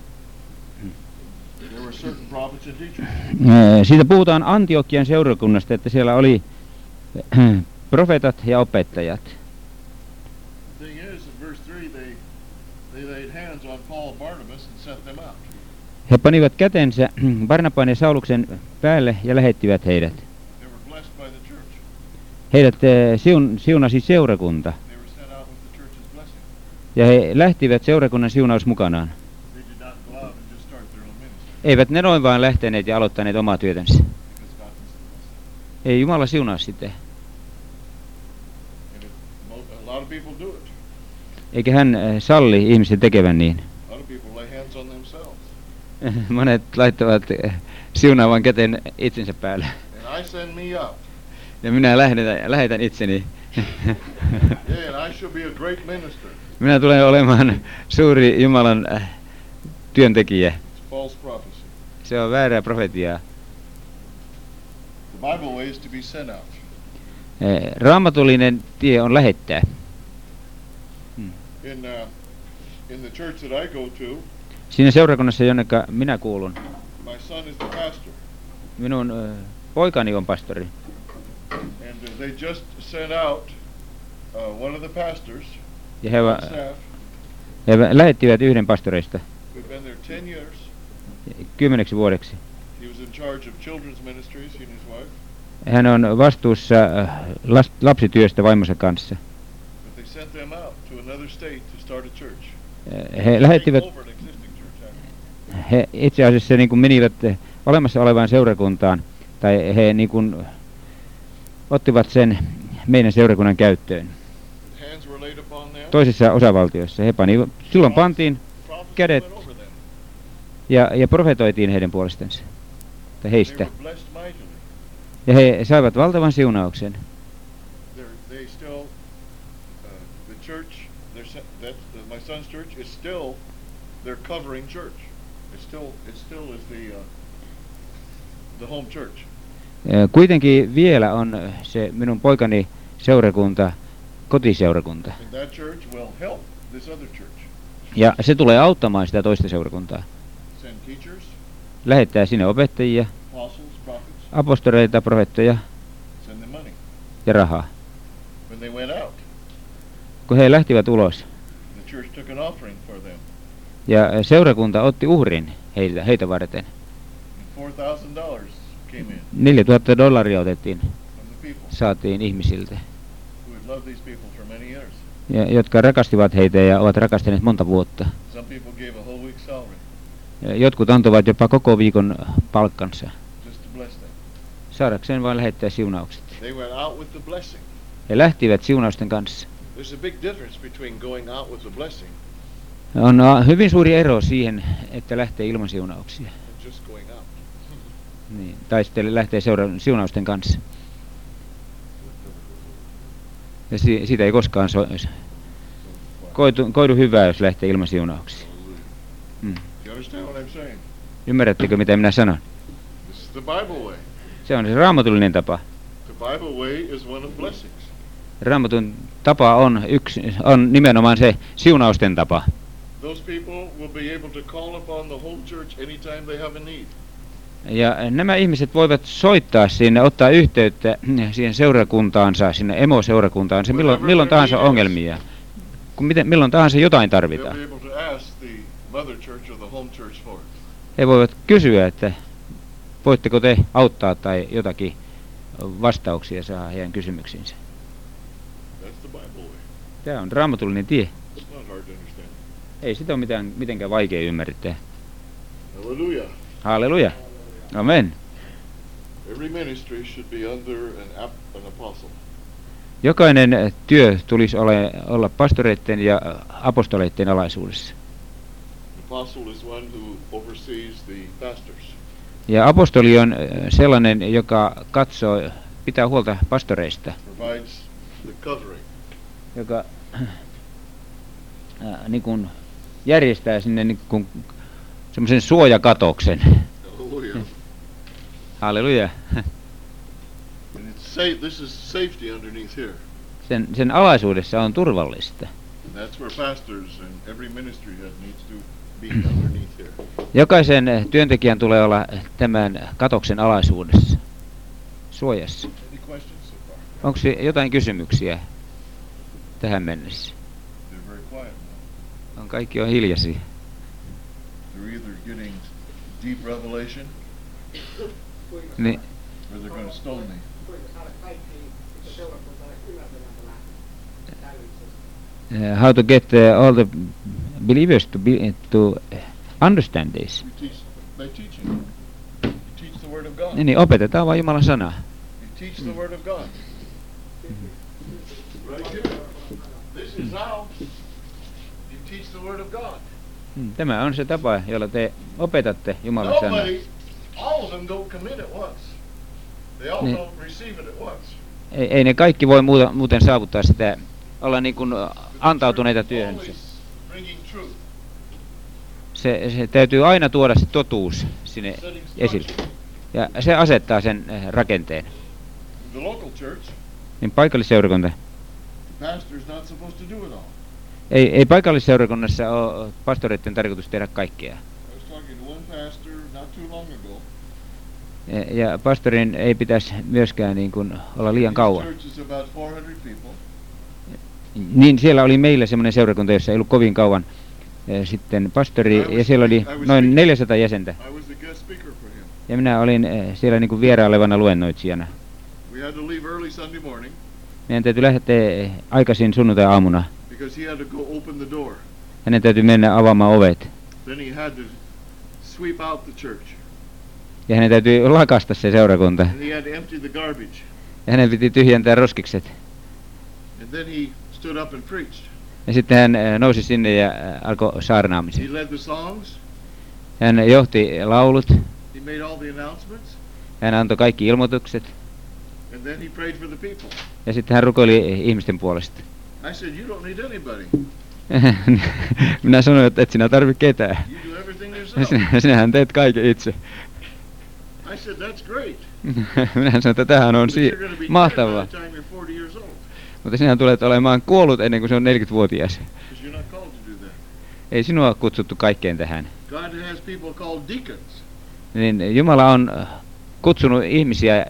there were certain prophets and teachers. Äh, Siitä puhutaan Antiokian seurakunnasta, että siellä oli äh, profeetat ja opettajat. The thing is, in verse three, they they laid hands on Paul and Barnabas and sent them out. He panivat kätensä Barnabaan ja Sauluksen päälle ja lähettivät heidät. They were blessed by the church. Heidät äh, siun, siunasi seurakunta. They were sent out with the church's blessing. Ja he lähtivät seurakunnan siunaus mukanaan. They did not go out and just start their own ministry Eivät ne noin vaan lähteneet ja aloittaneet omaa työtänsä. because God was the blessing. Ei Jumala siunaa sitä. And it, mo- a lot of people do it. Eikä hän äh, salli ihmisten tekevän niin. A lot of people lay hands on themselves. Monet laittavat äh, siunaavan käten itsensä päälle. And I send me out. Ja minä lähetän, lähetän itseni. Yeah, and I shall be a great minister. Minä tulen olemaan suuri Jumalan äh, työntekijä. It's false prophecy. Se on väärää profetiaa. The Bible way is to be sent out. Eh, Raamatullinen tie on lähettää. In uh, in the church that I go to, Siinä seurakunnassa, jonne minä kuulun, my son is the pastor, minun äh, poikani on pastori. and uh, they just sent out uh, one of the pastors Ja he, on va- staff he va- lähettivät yhden pastoreista who'd been there ten years. kymmeneksi vuodeksi. He was in charge of children's ministries, he and his wife. Hän on vastuussa äh, las- lapsityöstä vaimonsa kanssa. But they sent them out to another state to start a church. Eh, He lähettivät, Take over an existing church, actually. he itse asiassa niin kuin menivät eh, olemassa olevaan seurakuntaan, tai he niin kuin ottivat sen meidän seurakunnan käyttöön. Hands were laid upon them. Toisissa osavaltioissa. He pani, silloin pantiin Prophecy kädet went over them. ja, ja profetoitiin heidän puolestansa, tai They heistä. were blessed mightily. Ja he saivat valtavan siunauksen. They're, they still, uh, the church, they're, se- that, uh, my son's church is still their covering church. It still, it still is the, uh, the home church. Eh, Kuitenkin vielä on se minun poikani seurakunta, kotiseurakunta. And that church will help this other church. Ja se tulee auttamaan sitä toista seurakuntaa. Send teachers, Lähettää sinne opettajia, apostles, prophets, apostoreita, profettoja send them money. ja rahaa. When they went out, Kun he lähtivät ulos the church took an offering for them. ja seurakunta otti uhrin heitä, heitä varten. And four thousand dollars came in neljätuhatta dollaria otettiin, from the people saatiin ihmisiltä, who had loved these people for many years. ja, jotka rakastivat heitä ja ovat rakastaneet monta vuotta. Some people gave a whole week's salary Ja jotkut antoivat jopa koko viikon palkkansa, just to bless them. saadakseen vain lähettää siunaukset. They went out with the blessing. He lähtivät siunausten kanssa. There's a big difference between going out with the blessing On a, hyvin suuri ero siihen, että lähtee ilman siunauksia. and just going out. Niin, tai sitten lähtee seura- siunausten kanssa. Ja si- siitä ei koskaan so- koitu, koidu hyvää, jos lähtee ilman siunauksia. Mm. Do you understand what I'm saying? Ymmärrättekö, mitä minä sanon? This is the Bible way. Se on se raamatullinen tapa. The Bible way is one of blessings. Raamatun tapa on, yksi, on nimenomaan se siunausten tapa. Those people will be able to call upon the whole church anytime they have a need. Ja nämä ihmiset voivat soittaa sinne, ottaa yhteyttä siihen seurakuntaansa, sinne emoseurakuntaansa, milloin, milloin tahansa ongelmia. Kun miten, milloin tahansa jotain They'll tarvitaan. be able to ask the mother church or the home church for it. He voivat kysyä, että voitteko te auttaa tai jotakin vastauksia saa heidän kysymyksiinsä. That's the Bible way. Tämä on raamatullinen tie. It's not hard to understand. Ei sitä ole mitään, mitenkään vaikea ymmärtää. Hallelujah. Halleluja. Amen. Every ministry should be under an, ap- an apostle. Jokainen työ tulisi ole, olla pastoreiden ja apostoleiden alaisuudessa. An apostle is one who oversees the pastors. Ja apostoli on äh, sellainen, joka katsoo, pitää huolta pastoreista, Provides the covering. joka äh, niin kuin järjestää sinne niin kuin semmoisen suojakatoksen. Hallelujah. Halleluja. And it's safe. This is safety underneath here. Sen, sen alaisuudessa on turvallista. And that's where pastors and every ministry head needs to be underneath here. Jokaisen äh, työntekijän tulee olla tämän katoksen alaisuudessa, suojassa. Any questions so far? Onko se jotain kysymyksiä tähän mennessä? They're very quiet now. On kaikki on hiljaisia. They're either getting deep revelation Kuinka Niin, or they're going to stone me. kuinka saada kaikki seurakuntalaiset ymmärtämään tämä täydellisesti? uh, how to get uh, all the believers to be to understand this. You teach by teaching. You teach the word of God. Niin, niin opetetaan vain Jumalan sanaa. You teach the word of God. Right here. This is how you teach the word of God. Hmm, Tämä on se tapa, jolla te opetatte Jumalan sanaa. Nobody, all of them don't come in at once. They all Niin. don't receive it at once. Ei, ei ne kaikki voi muuta, muuten saavuttaa sitä, olla niin kuin antautuneita työhönsä. Always bringing truth, Se, se täytyy aina tuoda se totuus sinne setting esille. structure. Ja se asettaa sen eh, rakenteen. In the local church, Niin paikallisseurakunta. the pastor's not supposed to do it all. Ei, ei paikallisseurakunnassa ole pastoreiden tarkoitus tehdä kaikkea. I was talking to one pastor not too long ago. Ja, ja pastorin ei pitäisi myöskään niin kuin olla liian His kauan. church is about four hundred people. Niin siellä oli meillä semmoinen seurakunta, jossa ei ollut kovin kauan eh, sitten pastori, ja siellä oli noin neljäsataa jäsentä. I was the guest speaker for him. Ja minä olin eh, siellä niin kuin vierailevana luennoitsijana. We had to leave early Sunday morning Meidän täytyy lähteä eh, aikaisin sunnuntai-aamuna. because he had to go open the door. Hänen täytyy mennä avaamaan ovet. Then he had to sweep out the church. Ja hänen täytyy lakasta se seurakunta. And he had to empty the garbage. Ja hänen piti tyhjentää roskikset. And then he stood up and preached. Ja sitten hän eh, nousi sinne ja eh, alkoi saarnaamisen. He led the songs. Hän johti laulut. He made all the announcements. Hän antoi kaikki ilmoitukset. And then he prayed for the people. Ja sitten hän rukoili eh, ihmisten puolesta. I said, you don't need anybody. Minä sanoin, että et sinä tarvitse ketään. You do everything yourself. Sinä, sinähän teet kaiken itse. I said, that's great. Minä sanoin, että tämähän on But si- you're going to be dead mahtavaa. by the time you're forty years old. Mutta sinä tulet olemaan kuollut ennen kuin se on neljäkymmentävuotias. Because you're not called to do that. Ei sinua ole kutsuttu kaikkeen tähän. God has people called deacons. Niin Jumala on äh, kutsunut ihmisiä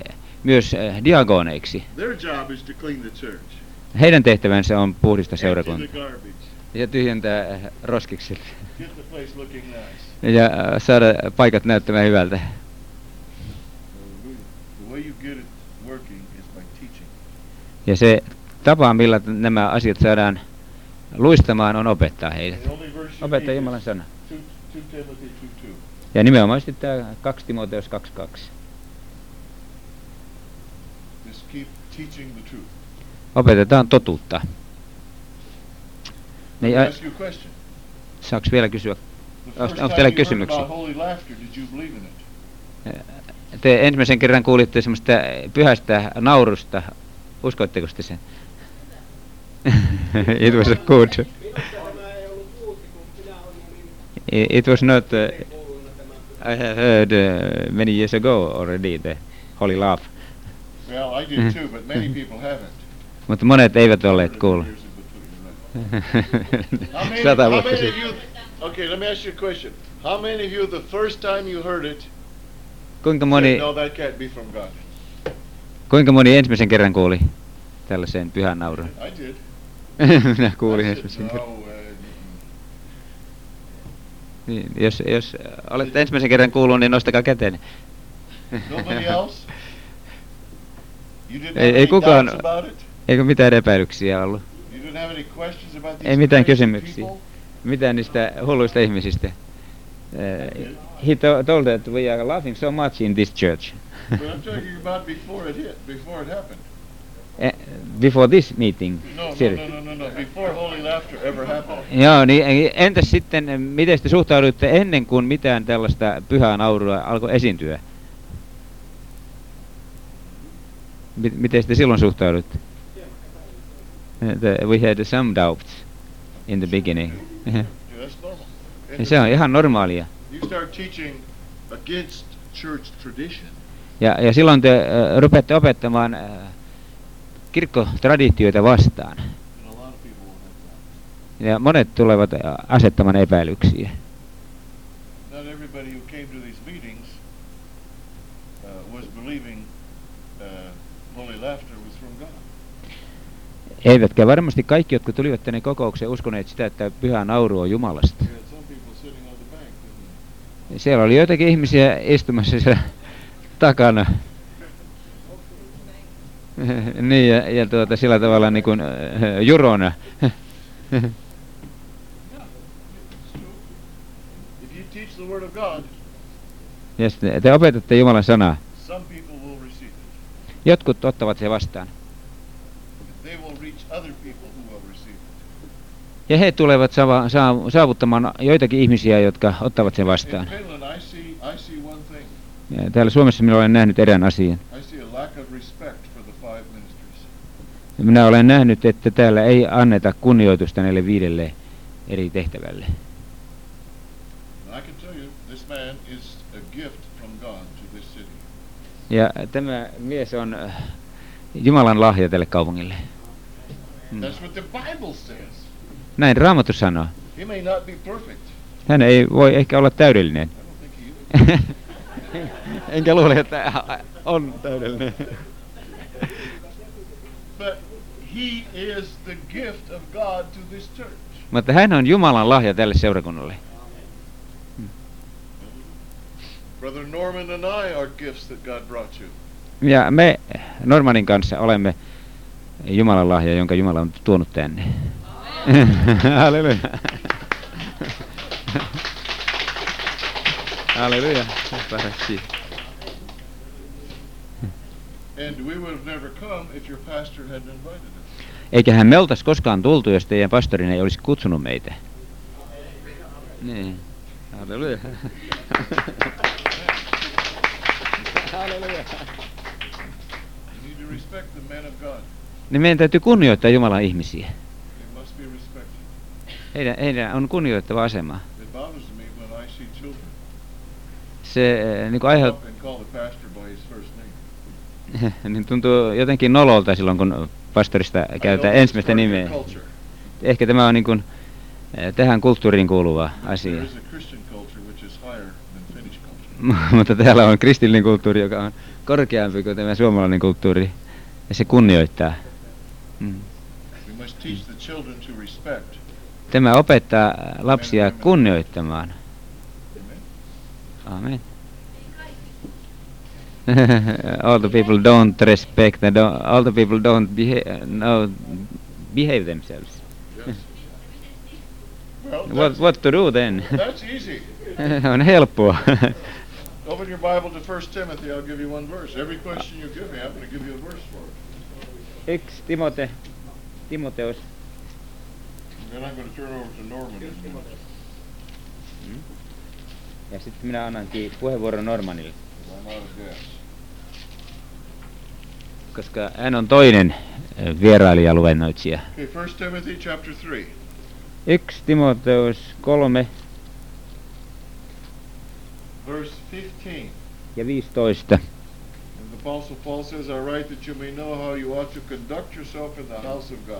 myös äh, diakoneiksi. Their job is to clean the church. Heidän tehtävänsä on puhdistaa Empty the seurakuntaa garbage. ja tyhjentää äh, roskikset Get the place looking nice. ja äh, saada paikat näyttämään hyvältä. The way you get it working is by teaching. Ja se tapa, millä t- nämä asiat saadaan luistamaan, on opettaa heidät. The only verse you Opettaa need Jumalan is sana. two Timothy two two. Ja nimenomaan tämä kaksi Timoteus kaksi kaksi. Just keep teaching the truth. Opetetaan totuutta. Let Niin, me ä- ask you a question. saaks vielä kysyä? The Onko- first onko time teillä you heard kysymyksiä? about holy laughter, did you believe in it? Te ensimmäisen kerran kuulitte semmoista pyhästä naurusta. Uskoitteko te sen? It was good. Minusta tämä ei ollut uusi, kun minä olin niin It was not... Uh, kouluna tämä. I have heard uh, many years ago already the holy laugh. Well, I did too, but many people haven't. Mutta monet eivät olleet kuulleet. Years in between, right. How many, Sata how vuotta many of sitten. you, okay, let me ask you a question. How many of you, the first time you heard it, Kuinka said, moni, no, that can't be from God? kuinka moni ensimmäisen kerran kuuli tällaisen pyhän naurun? I did. Minä kuulin I ensimmäisen said, kerran. no, uh, Niin, jos, jos olette ensimmäisen kerran kuullut, niin nostakaa käteen. nobody else? You didn't have Ei- ei any kukaan- doubts about it? Eikö mitään epäilyksiä ollut? You didn't have any questions about these Ei mitään crazy kysymyksiä. people? Mitään niistä hulluista ihmisistä. Uh, he to- told that we are laughing so much in this church. But I'm talking about before it hit, before it happened. Eh, Before this meeting. No, no, Serious. no, no, no, no. Before holy laughter ever happened. Joo, niin eh, entäs sitten, miten te suhtauduitte ennen kuin mitään tällaista pyhää naurua alkoi esiintyä? M- miten te silloin suhtauduitte? Eh, the- We had some doubts in the beginning. Yeah, that's normal. Ja se on ihan normaalia. You start teaching against church tradition. Ja, ja silloin te äh, rupeatte opettamaan äh, kirkkotraditioita vastaan. And a lot of people will have that. Ja monet tulevat äh, asettamaan epäilyksiä. Not everybody who came to these meetings uh, was believing uh, holy laughter was from God. Eivätkä varmasti kaikki, jotka tulivat tänne kokoukseen, uskoneet sitä, että pyhä nauru on Jumalasta. You had some people sitting on the bank. didn't you? Siellä oli joitakin ihmisiä istumassa siellä takana. Niin, ja, ja tuota, sillä tavalla niin kuin äh, jurona. It's true. If you teach the word of God, Ja sitten te opetatte Jumalan sanaa. some people will receive it. Jotkut ottavat se vastaan. They will reach other people who will receive it. Ja he tulevat saava, saa, saavuttamaan joitakin ihmisiä, jotka ottavat sen In vastaan. Finland, I see, I see one thing. Ja täällä Suomessa minä olen nähnyt erään asian. I see a lack of respect for the five ministries. Minä olen nähnyt, että täällä ei anneta kunnioitusta näille viidelle eri tehtävälle. And I can tell you, this man is a gift from God to this city. Ja tämä mies on äh, Jumalan lahja tälle kaupungille. Mm. That's what the Bible says. Näin Raamattu sanoo. He may not be perfect. Hän ei voi ehkä olla täydellinen. I don't think he is. Enkä luule, että on täydellinen. But he is the gift of God to this church. Mutta hän on Jumalan lahja tälle seurakunnalle. Brother Norman and I are gifts that God brought you. Ja me Normanin kanssa olemme Jumalan lahja, jonka Jumala on tuonut tänne. Halleluja. Halleluja. And we would have never come if your pastor hadn't invited us. Eiköhän me oltais koskaan tultu, jos teidän pastorin ei olisi kutsunut meitä. Niin. Halleluja. Halleluja. You need to respect the men of God. Niin meidän täytyy kunnioittaa Jumalan ihmisiä. They must be respected. Heidän, heidän on kunnioittava asema. It bothers me when I see children Se äh, niin come aiheut, up and call the pastor by his first name. niin tuntuu jotenkin nololta silloin, kun pastorista I know käytetään this is ensimmäistä part of your nimeä. culture. Ehkä tämä on niin kuin, äh, tähän kulttuuriin kuuluva asia. There is a Christian culture which is higher than Finnish culture. Mutta täällä on kristillinen kulttuuri, joka on korkeampi kuin tämä suomalainen kulttuuri. Ja se kunnioittaa. Mm. We must teach the children to respect. Tämä opettaa lapsia kunnioittamaan. Amen. Amen. All the people don't respect, and don't, all the people don't behave, no, behave themselves. Yes. Well, What, that's, what to do then? that's easy. On helppoa. Open your Bible to First Timothy. I'll give you one verse. Every question you give me, I'm going to give you a verse for it. Yksi Timote, Timoteus. And then I'm going to turn over to Norman in a minute. Ja sitten minä annankin puheenvuoron Normanille, I'm out of gas. koska hän on toinen eh, vierailijaluennoitsija. Okay, First Timothy chapter three. Yksi Timoteus kolme Verse fifteen. ja viisitoista. And the Apostle Paul says, I write that you may know how you ought to conduct yourself in the house of God.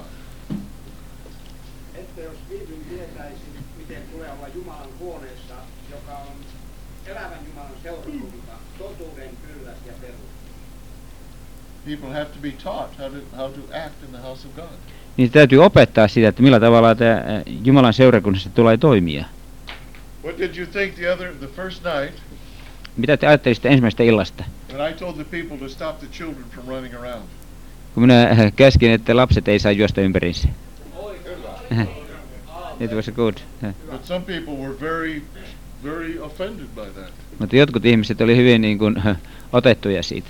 Että jos viimein tietäisin, miten tulee olla Jumalan huoneessa, joka on elävän Jumalan seurakunta, totuuden pylväs ja perus. People have to be taught how to how to act in the house of God. Niin täytyy opettaa sitä, että millä tavalla tämä eh, Jumalan seurakunnassa tulee toimia. What did you think the other the first night Mitä te ajattelitte ensimmäisestä illasta? when I told the people to stop the children from running around? Kun minä eh, käskin, että lapset ei saa juosta ympäriinsä. It was good. Eh. But some people were very very offended by that. Mutta jotkut ihmiset oli hyvin niin kuin, eh, otettuja siitä.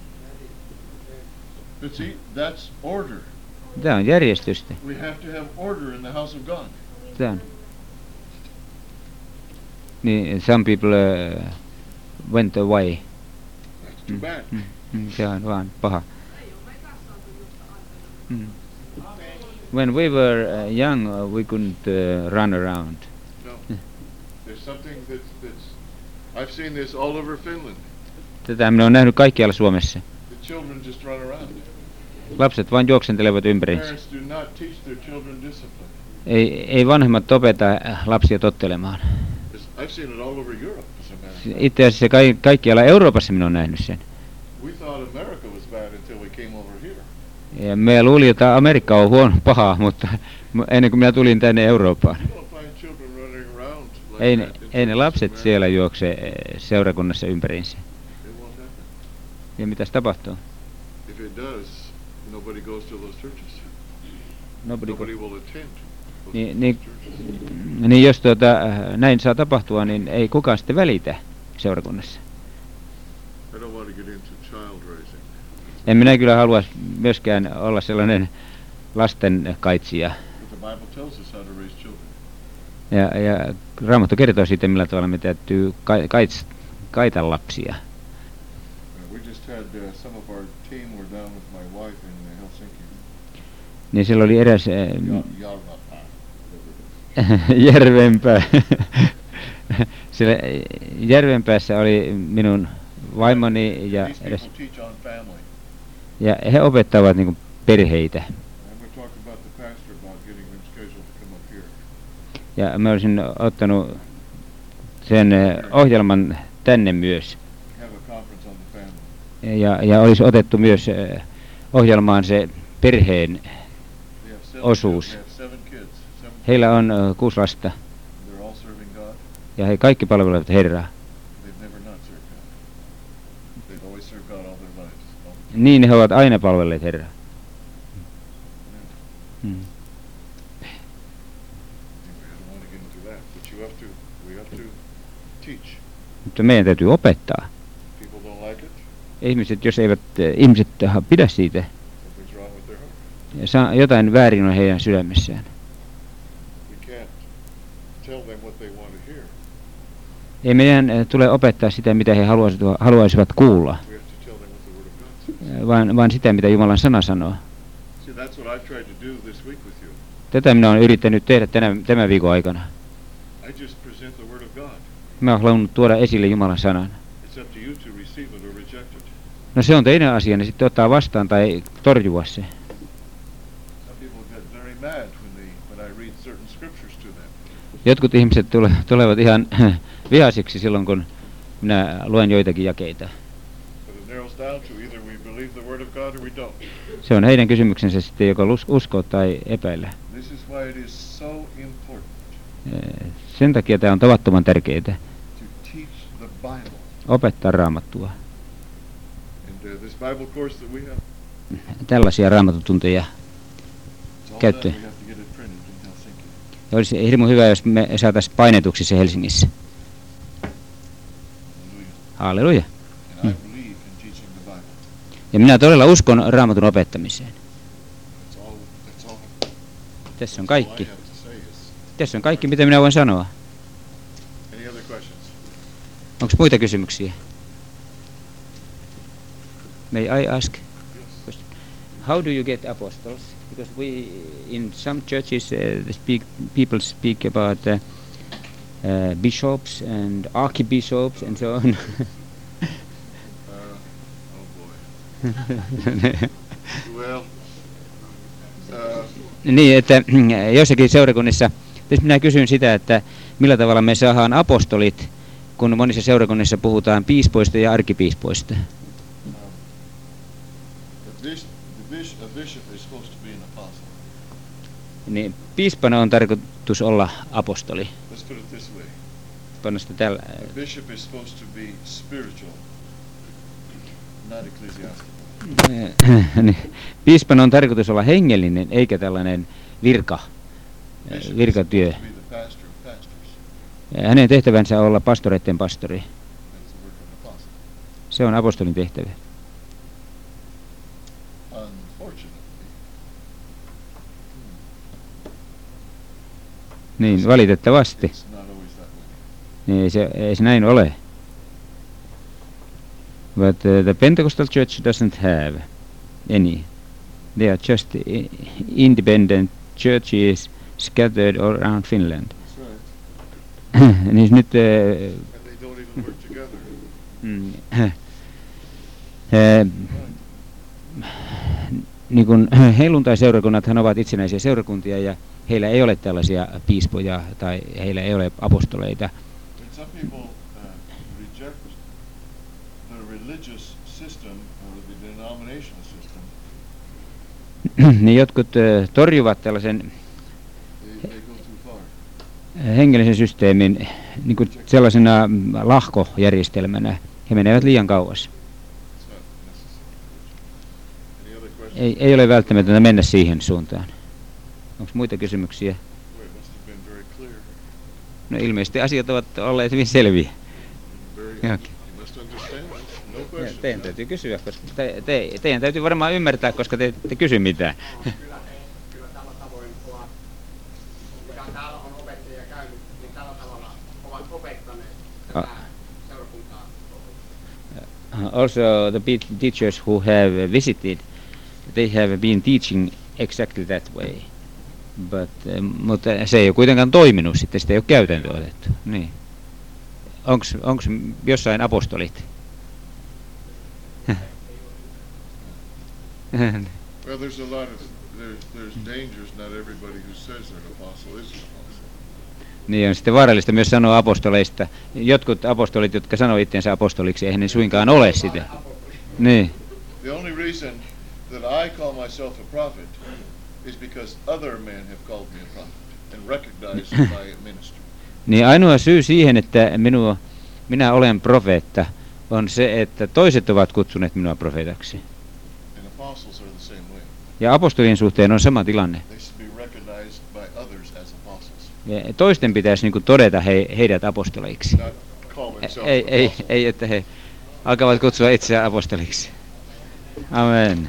But see, that's order. Tämä on järjestystä. We have to have order in the house of God. Tämä on. Niin, some people uh, went away. That's too Mm. bad. Mm. Mm, se on vaan paha. Mm. When we were uh, young, uh, we couldn't uh, run around. No. There's something that's that's I've seen this all over Finland. Tätä minä olen nähnyt kaikkialla Suomessa. The children just run around. Lapset vain juoksentelevat ympäriinsä. Parents do not teach their children discipline. Ei, ei vanhemmat opeta äh, lapsia tottelemaan. It's- I've seen it all over Europe, as a matter of fact. Itse asiassa kai, kaikkialla Euroopassa minä olen nähnyt sen. We thought America was bad until we came over here. Ja me luulin, että Amerikka on huono, paha, mutta mu- ennen kuin minä tulin tänne Eurooppaan. You don't find children running around like Ei ne, that in ei ne churches lapset in siellä America. juokse eh, seurakunnassa ympäriinsä. It won't happen. Ja mitäs tapahtuu? If it does, nobody goes to those churches. Nobody Nobody will attend those Niin, niin, churches. niin jos tuota, äh, näin saa tapahtua, niin ei kukaan sitten välitä seurakunnassa. I don't want to get into child raising. En minä kyllä halua myöskään olla sellainen lasten kaitsija. But the Bible tells us how to raise children. Ja, ja Raamattu kertoo siitä, millä tavalla me täytyy kai, kaits, kaita lapsia. Uh, we just had uh, some of our team were down with my wife in uh, Helsinki. Niin siellä oli eräs äh, Ja- Jarvapää. Järvenpää. Siellä Järvenpäässä oli minun vaimoni ja These eräs, people teach on family. ja he opettavat niin kuin perheitä. I'm going to talk about the pastor about getting them scheduled to come up here. Ja mä olisin ottanut sen eh, ohjelman tänne myös. Have a conference on the family. Ja, ja olisi otettu myös eh, ohjelmaan se perheen. They have seven, Osuus. They have seven kids. Seven Heillä on eh, kuusi lasta They're all serving God. ja he kaikki palvelevat Herraa. They've never not served God. They've always served God all their lives. All the Niin he ovat aina palvelleet Herraa. Mm. Anyway, I don't want to get into that, but you have to. We have to teach. Mutta meidän täytyy opettaa. People don't like it. Ihmiset, jos eivät eh, ihmiset ha- pidä siitä, Something's wrong with their heart. ja saa, jotain väärin on heidän sydämessään. We can't tell them what they want to hear. Ei meidän eh, tule opettaa sitä, mitä he haluaisivat, haluaisivat kuulla, We have to tell them what the Word of God says. eh, vaan, vaan sitä, mitä Jumalan sana sanoo. See, that's what I've tried to do this week with you. Tätä minä olen yrittänyt tehdä tänä, tämän viikon aikana. I just present the Word of God. Mä olen halunnut tuoda esille Jumalan sanan. It's up to you to receive it or reject it. No se on teidän asianne sitten ottaa vastaan tai torjua se. Some people get very mad when they when I read certain scriptures to them. Jotkut ihmiset tule, tulevat ihan vihaisiksi silloin, kun Minä luen joitakin jakeita. But it narrows down to either we believe the word of God or we don't. Se on heidän kysymyksensä sitten, joko lus- uskoa tai epäillä. This is why it is so important Eh, Sen takia tämä on tavattoman tärkeää to teach the Bible. opettaa raamattua. And uh, this Bible course that we have, Tällaisia raamattutunteja. it's all Käyttö. done. We have to get it printed in Helsinki. Ja olisi hirmu hyvä, jos me saataisiin painetuksi se Helsingissä. Hallelujah. Halleluja. And I believe in teaching the Bible. Ja minä todella uskon raamatun opettamiseen. That's all. That's all. Tässä on All I kaikki. have to say is. Tässä on kaikki, mitä minä voin sanoa. Any other questions? Onko muita kysymyksiä? May I ask? Yes. How do you get apostles? Because we, in some churches, uh, they speak, people speak about uh, uh, bishops and archbishops and so on. Uh, oh boy. Well. Uh, Niin, että joissakin seurakunnissa, tietysti minä kysyn sitä, että millä tavalla me saadaan apostolit, kun monissa seurakunnissa puhutaan piispoista ja arkipiispoista. um, a bishop, the bishop, a bishop is supposed to be an apostle. Niin, piispana on tarkoitus olla apostoli. Let's put it this way. Panna sitä tällä. A bishop is supposed to be spiritual, not ecclesiastical. Niin, piispana on tarkoitus olla hengellinen, eikä tällainen virka, Bishop is virkatyö. supposed to be the pastor of pastors. Hänen tehtävänsä on olla pastoreiden pastori. That's the work of an apostle. Se on apostolin tehtävä. Unfortunately, Niin, valitettavasti. it's not always that way. Niin, ei se, ei se näin ole. But uh, the Pentecostal church doesn't have any. They are just i- independent churches scattered around Finland. That's right. Niin nyt uh, And they don't even work together. mm, äh, niin kuin helluntai-seurakunnathan ovat itsenäisiä seurakuntia ja heillä ei ole tällaisia piispoja tai heillä ei ole apostoleita. When some people uh, reject the religious system or the denominational system, Niin jotkut äh, torjuvat tällaisen they, they go too far. hengellisen systeemin niin kuin sellaisena mm, lahkojärjestelmänä. He menevät liian kauas. It's not necessary. Any other questions? Ei, ei ole välttämätöntä mennä siihen suuntaan. Onko muita kysymyksiä? Boy, it must have been very clear. No ilmeisesti asiat ovat olleet hyvin selviä. Very. Joo. You must understand this. No Ja questions. teidän huh? täytyy kysyä, koska te, te, teidän täytyy varmaan ymmärtää, koska te ette kysy mitään. Kyllä he kyllä tällä tavoin ovat, mikä täällä on opettajia käynyt, niin tällä tavalla ovat opettaneet tätä Ah. seurakuntaa. Also, the pe- teachers who have visited, they have been teaching exactly that way. But, eh, mutta se ei ole kuitenkaan toiminut sitten, sitä ei ole käytäntöön otettu. Niin. Onks, onks jossain apostolit? Well, there's a lot of there's there's dangers. Not everybody who says they're an apostle is an apostle. Niin on sitten vaarallista myös sanoa apostoleista. Jotkut apostolit, jotka sanoo itseensä apostoliksi, eihän ne suinkaan ole sitä. Niin. The only reason that I call myself a prophet is because other men have called me a prophet and recognized my ministry. Niin ainoa syy siihen, että minua, minä olen profeetta, on se, että toiset ovat kutsuneet minua profeetaksi. And apostles are the same way. Ja apostolien suhteen on sama tilanne. They should be recognized by others as apostles, Ja toisten pitäisi niin kuin todeta he, heidät apostoleiksi. not call themselves Ei, an ei, apostle. ei, että he alkavat kutsua itseään apostoliksi. Amen.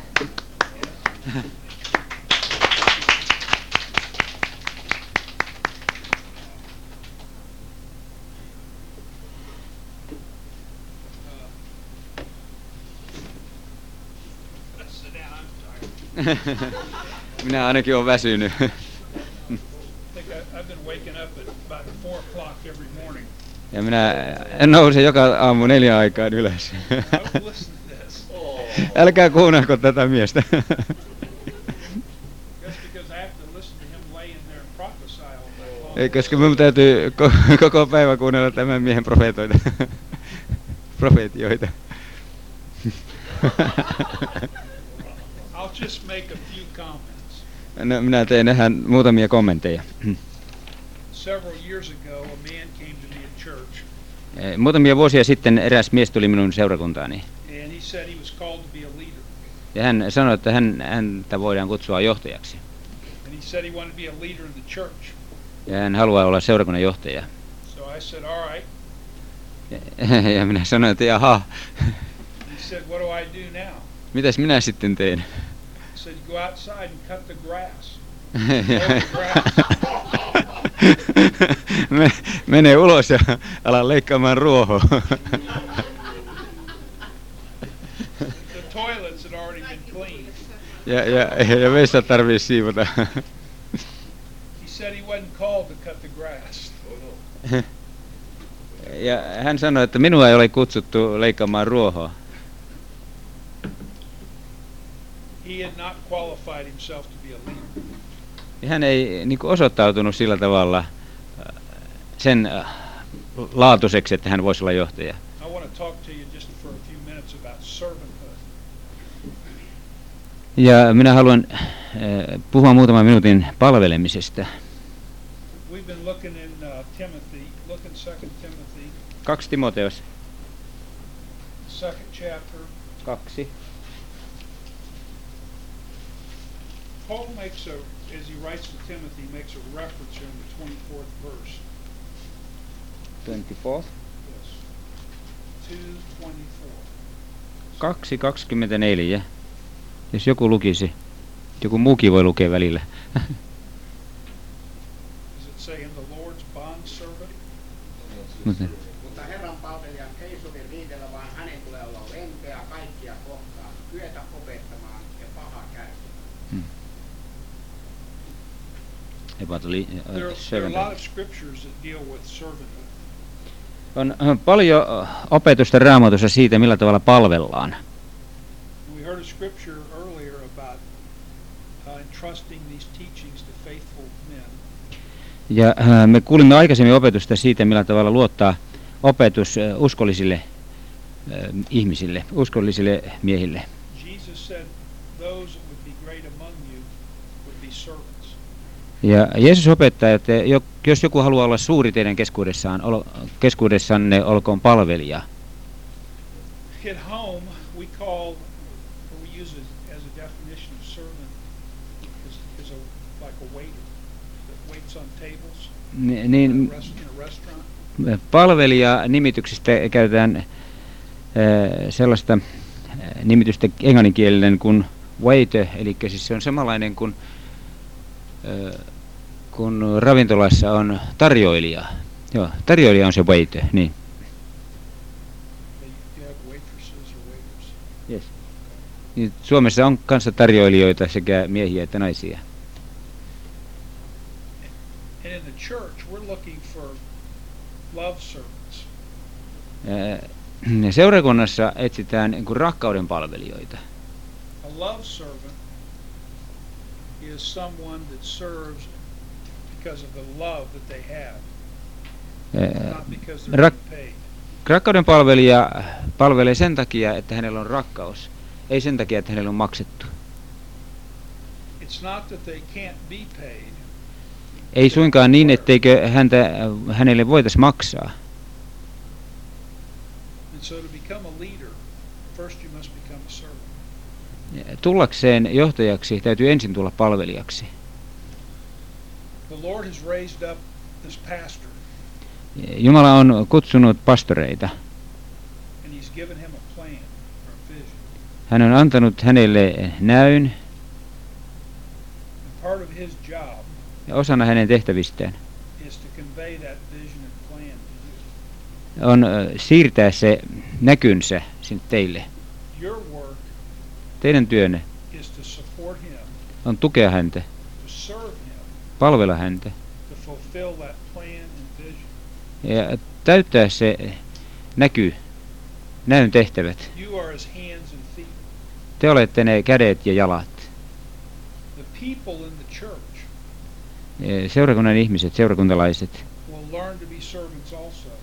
Sit down, I'm tired. Minä ainakin olen väsynyt. I think I, I've been waking up at about four o'clock every morning. Ja minä nousen joka aamu neljän aikaan ylös. Don't listen to this. Älkää kuunnelko tätä miestä. Just because I have to listen to him laying there and prophesy all day long. Ei, koska minun täytyy ko- koko päivä kuunnella tämän miehen profeetoita. profeetioita. I'll just make a few comments. No, minä teen tähän muutamia kommentteja. Several years ago, a man came to me at church, Eh, Muutamia vuosia sitten eräs mies tuli minun seurakuntaani. and he said he was called to be a leader. Ja hän sanoi, että hän, häntä voidaan kutsua johtajaksi. And he said he wanted to be a leader in the church. Ja hän haluaa olla seurakunnan johtaja. So I said, all right. Ja minä sanoin, että jaha, He said, what do I do now? mitäs minä sitten teen? I said, go outside and cut the grass. Me, mene ulos ja ala leikkaamaan ruohoa. The toilets had already been cleaned. ja, ja, ja vessa tarvii siivota. He said he wasn't called to cut the grass. Ja hän sanoi, että minua ei ole kutsuttu leikkaamaan ruohoa. He had not qualified himself to be a leader. Ja hän ei niin kuin osoittautunut sillä tavalla äh, sen äh, laatuiseksi, että hän voisi olla johtaja. I want to talk to you just for a few minutes about servanthood. Ja minä haluan äh, puhua muutaman minuutin palvelemisesta. We've been looking in uh, Timothy, look in Second Timothy, Kaksi Timoteos. second chapter. Kaksi. Paul makes a, as he writes to Timothy, makes a reference here in the twenty-fourth verse. kaksikymmentäneljä. Yes. two twenty-four. Kaksi kaksikymmentäneljä. Jos joku lukisi. Joku muukin voi lukea välillä. Does it say in the Lord's bondservant? Mutta Mutta Herran palvelijan ei sovi riidellä, vaan hänen tulee olla lempeä kaikkia kohtaan, kyetä opettamaan ja pahaa kärsimään. about li- There, uh, there are a servant. lot of scriptures that deal with servanthood. On on paljon uh, opetusta Raamatussa siitä, millä tavalla palvellaan. We heard a scripture earlier about uh, entrusting these teachings to faithful men. Ja uh, me kuulimme aikaisemmin opetusta siitä, millä tavalla luottaa opetus uh, uskollisille uh, ihmisille, uskollisille miehille. Jesus said, those that would be great among you would be servants. Ja Jeesus opettaa, että jo- jos joku haluaa olla suuri teidän keskuudessaan, olo, keskuudessanne olkoon palvelija. At home, we call, or we use it as a definition of servant, is, is a, like a waiter that waits on tables Ni- in, Niin a rest, in a restaurant. palvelija nimityksistä käytetään äh, sellaista äh, nimitystä englanninkielinen kuin waiter, eli siis se on samanlainen kuin äh, kun ravintolassa on tarjoilija. Joo, tarjoilija on se waiter, niin. They, you have waitresses or waiters. Yes. Niin Suomessa on kanssa tarjoilijoita sekä miehiä että naisia. And in the church, we're looking for love servants. Äh, Seurakunnassa etsitään niin kuin rakkauden palvelijoita. A love servant is someone that serves because of the love that they have, Äh, not because they're rak- being paid. Rakkauden palvelija palvelee sen takia, että hänellä on rakkaus, ei sen takia, että hänellä on maksettu. It's not that they can't be paid. Ei suinkaan niin, etteikö häntä, hänelle voitaisi maksaa. And so to become a leader, first you must become a servant. Tullakseen johtajaksi täytyy ensin tulla palvelijaksi. The Lord has raised up this pastor, Jumala on kutsunut pastoreita. and He's given him a plan or a vision. Hän on antanut hänelle näyn And part of his job ja osana hänen tehtävistään is to convey that vision and plan to you. on ö, siirtää se näkynsä sinne teille. Your work Teidän työnne is to support him, on tukea häntä, to serve him, palvella häntä to fulfill that plan and vision. ja täyttää se näky, näyn tehtävät. You are his hands and feet. Te olette ne kädet ja jalat. The people in the church Seurakunnan ihmiset, seurakuntalaiset will learn to be servants also.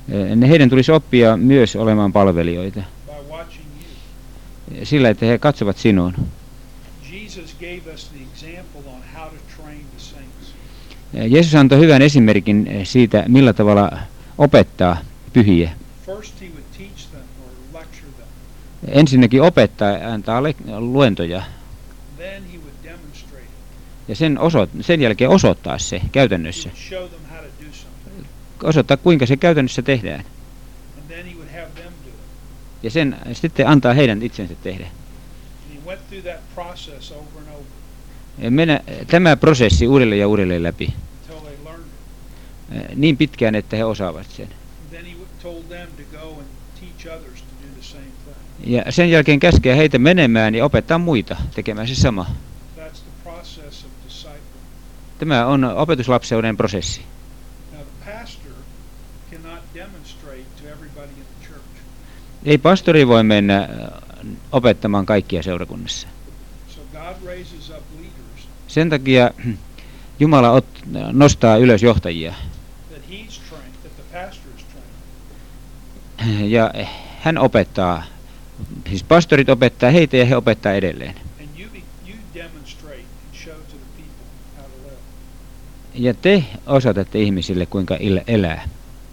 Ne heidän tulisi oppia myös olemaan palvelijoita by watching you. sillä, että he katsovat sinuun. Jesus gave us the example on how to train the saints. Jeesus antoi hyvän esimerkin siitä, millä tavalla opettaa pyhiä. First he would teach them or lecture them. Ensinnäkin opettaa ja antaa le- luentoja Then he would demonstrate it. ja sen, osoit- sen jälkeen osoittaa se He käytännössä. would show them how to do something. Osoittaa, kuinka se käytännössä tehdään. And then he would have them do it. Ja sen sitten antaa heidän itsensä tehdä. And he went through that process over and over Ja mennä tämä prosessi uudelleen ja uudelleen läpi until they learned it. eh, niin pitkään, että he osaavat sen. And then he would- told them to go and teach others to do the same thing. Ja sen jälkeen käskee heitä menemään ja opettaa muita tekemään se sama. That's the process of discipling. Tämä on opetuslapseuden prosessi. Now the pastor cannot demonstrate to everybody in the church. Ei pastori voi mennä äh, opettamaan kaikkia seurakunnassa. So God raises up leaders Sen takia Jumala ot, nostaa ylös johtajia. that he's trained, that the pastor is trained. Ja hän opettaa, siis pastorit opettaa heitä ja he opettaa edelleen. And you be, you demonstrate and show to the people how to live. Ja te osoitatte ihmisille, kuinka il- elää.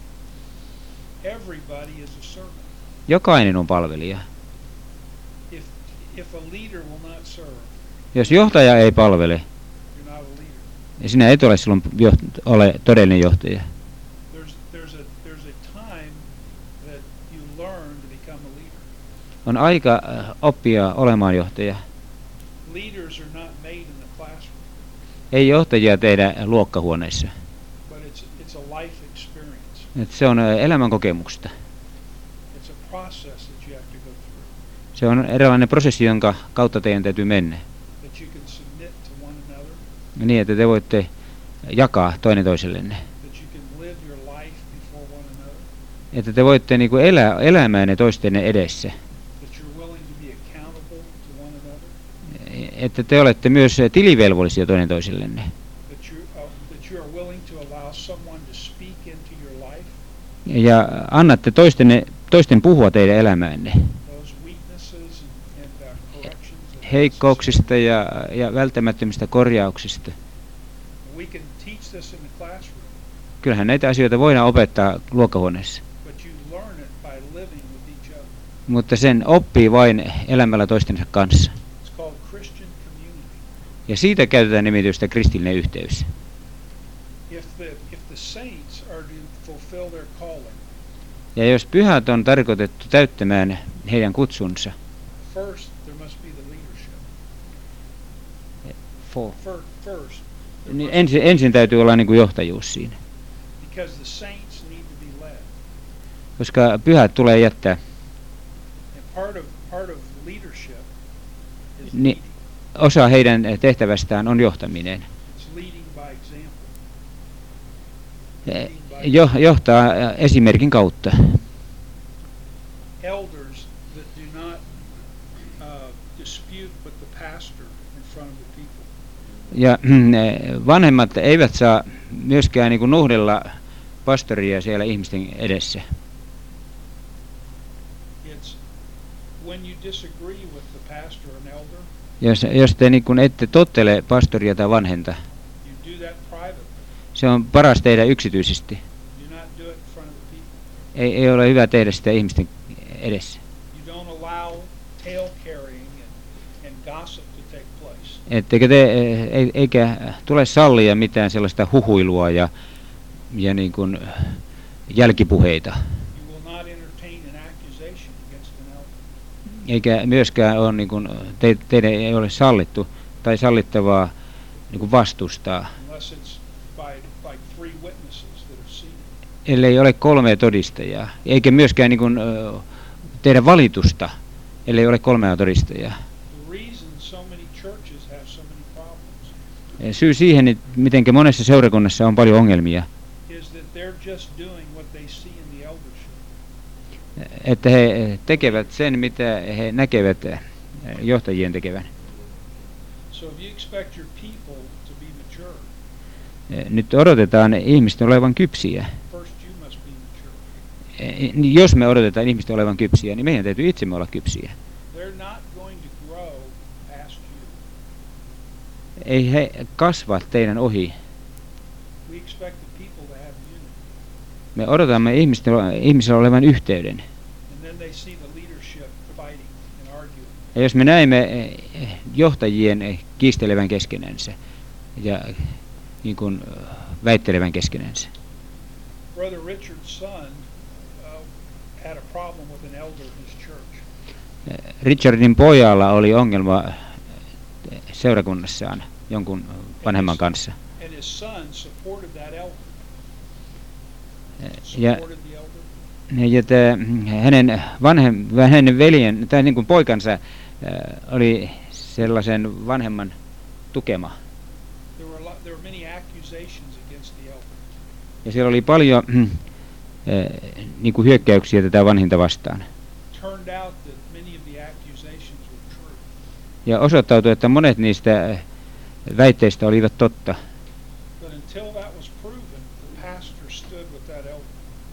Everybody is a servant. Jokainen on palvelija. If if a leader will not serve, Jos johtaja ei palvele, you're not a leader. ja sinä et ole silloin joht- ole todellinen johtaja. There's there's a there's a time that you learn to become a leader. On aika äh, oppia olemaan johtaja. Leaders are not made in the classroom, Ei johtajia tehdä luokkahuoneessa. but it's it's a life experience. Et se on äh, elämänkokemusta. It's a process that you have to go through, Se on erilainen prosessi, jonka kautta teidän täytyy mennä. that you can submit to one another, Niin, että te voitte jakaa toinen toisellenne. that you can live your life before one another, Että te voitte niinku elää elämäänne toistenne edessä. that you're willing to be accountable to one another, Että te olette myös tilivelvollisia toinen toisellenne. that you uh, that you are willing to allow someone to speak into your life, Ja annatte toistenne, toisten puhua teidän elämäänne. those weaknesses and, and uh, corrections. that Heikkouksista ja, ja välttämättömistä korjauksista. we can teach this in the classroom, Kyllähän näitä asioita voidaan opettaa luokkahuoneessa. but you learn it by living with each other. Mutta sen oppii vain elämällä toistensa kanssa. It's called Christian community. Ja siitä käytetään nimitystä kristillinen yhteys. If the if the saints are to fulfill their calling, Ja jos pyhät on tarkoitettu täyttämään heidän kutsunsa, first there must be the leadership. for, Fir- First, there niin must ensin, be- ensin täytyy olla niin kuin johtajuus siinä. because the saints need to be led, Koska pyhät tulee jättää, and part of part of leadership is Ni- leading. osa heidän tehtävästään on johtaminen. It's leading by example. Eh, Leading by Jo, johtaa eh, esimerkin kautta. elders that do not uh, dispute with the pastor in front of the people. Ja eh, vanhemmat eivät saa myöskään niin kuin nuhdella pastoria siellä ihmisten edessä. It's when you disagree with the pastor and elder, Jos, jos te niin kuin ette tottele pastoria tai vanhenta, you do that privately. se on paras tehdä yksityisesti. Do not do it in front of the people. Ei, ei ole hyvä tehdä sitä ihmisten edessä. You don't allow tale carrying and, and gossip to take place. Etteikö te, eh, ei- eikä tule sallia mitään sellaista huhuilua ja, ja niin kuin jälkipuheita. You will not entertain an accusation against an elder. Eikä myöskään ole niin kuin, te, teidän ei ole sallittu tai sallittavaa niin kuin vastustaa, Unless it's by like three witnesses that are seen. ellei ole kolmea todistajaa. Eikä myöskään niin kuin, ö, tehdä valitusta, ellei ole kolmea todistajaa. The reason so many churches have so many problems Syy siihen, että miten monessa seurakunnassa on paljon ongelmia, is that they're just doing what they see in the eldership. että he tekevät sen, mitä he näkevät eh, johtajien tekevän. So if you expect your people to be mature, Eh, Nyt odotetaan ihmisten olevan kypsiä. first you must be mature. eh, niin jos me odotetaan ihmisten olevan kypsiä, niin meidän täytyy itsemme olla kypsiä. They're not going to grow past you. Ei he kasva teidän ohi. We expect the people to have unity. Me odotamme ihmisten, ihmisillä olevan yhteyden. And then they see the leadership fighting and arguing. Ja jos me näemme eh, johtajien eh, kiistelevän keskenänsä ja niin kuin eh, väittelevän keskenänsä. Brother Richard's son uh, had a problem with an elder in his church. Eh, Richardin pojalla oli ongelma eh, seurakunnassaan jonkun vanhemman kanssa. And his son supported that elder. Eh, Ja, Supported the elder. ja tää, hänen, vanhem, hänen veljen, tai niin kuin poikansa eh, oli sellaisen vanhemman tukema. There were a lot, there were many accusations against the elder. Ja siellä oli paljon eh, niin kuin hyökkäyksiä tätä vanhinta vastaan. Turned out that many of the accusations were true. Ja osoittautui, että monet niistä eh, väitteistä olivat totta. But until that was proven, the pastor stood with that elder.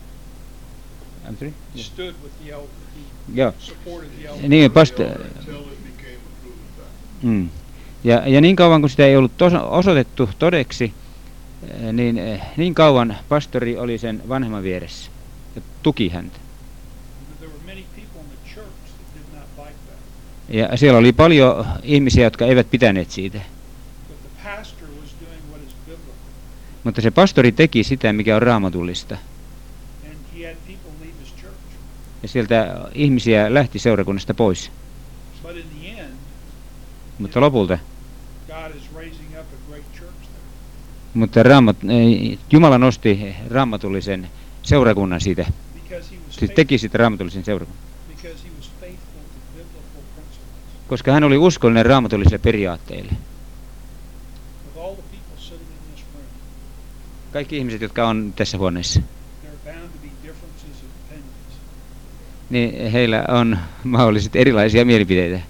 I'm sorry? He stood with the elder. He Joo. supported the elder. Niin, past- Until it became a proven fact. mm. ja, ja niin kauan kun sitä ei ollut tos- osoitettu todeksi, eh, niin eh, niin kauan pastori oli sen vanhemman vieressä ja tuki häntä. There were many people in the church that did not like that. Ja siellä oli paljon ihmisiä, jotka eivät pitäneet siitä. But the pastor was doing what is biblical. Mutta se pastori teki sitä, mikä on raamatullista. And he had people leave his church. Ja sieltä ihmisiä lähti seurakunnasta pois. But in the end, Mutta lopulta, God is raising up a great church there. mutta raamat, eh, Jumala nosti raamatullisen seurakunnan siitä. Because he was Siis faithful, teki siitä raamatullisen seurakunnan. because he was faithful to biblical principles. Koska hän oli uskollinen raamatullisille periaatteille. With all the people sitting in this room, Kaikki ihmiset, jotka on tässä huoneessa, there are bound to be differences of opinions. niin heillä on mahdollisesti erilaisia mielipiteitä.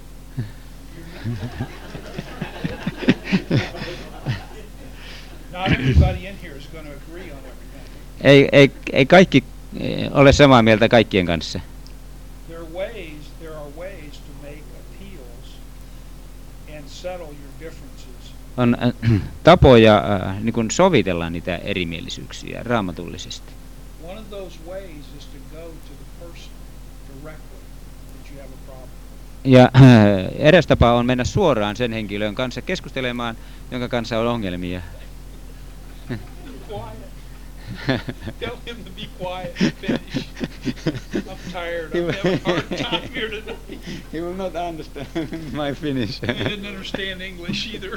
Not everybody in here is going to agree on everything. Ei, ei, ei kaikki eh, ole samaa mieltä kaikkien kanssa. There are ways, there are ways to make appeals and settle your differences. On äh, tapoja äh, niin kuin sovitella niitä erimielisyyksiä raamatullisesti. One of those ways is to go to the person directly that you have a problem. Ja äh, eräs tapa on mennä suoraan sen henkilön kanssa keskustelemaan, jonka kanssa on ongelmia. Quiet. Tell him to be quiet and finish. I'm tired. I'm having a hard time here tonight. He will not understand my Finnish. You didn't understand English either.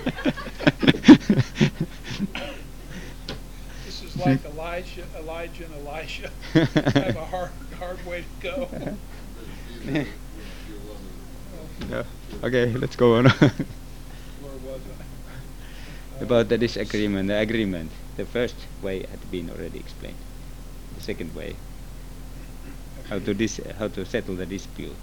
This is like Elijah, Elijah and Elisha. Have a hard, hard way to go. No. Okay, let's go on. Where was I? About the disagreement, the agreement. The first way had been already explained. The second way, how to dis how to settle the dispute.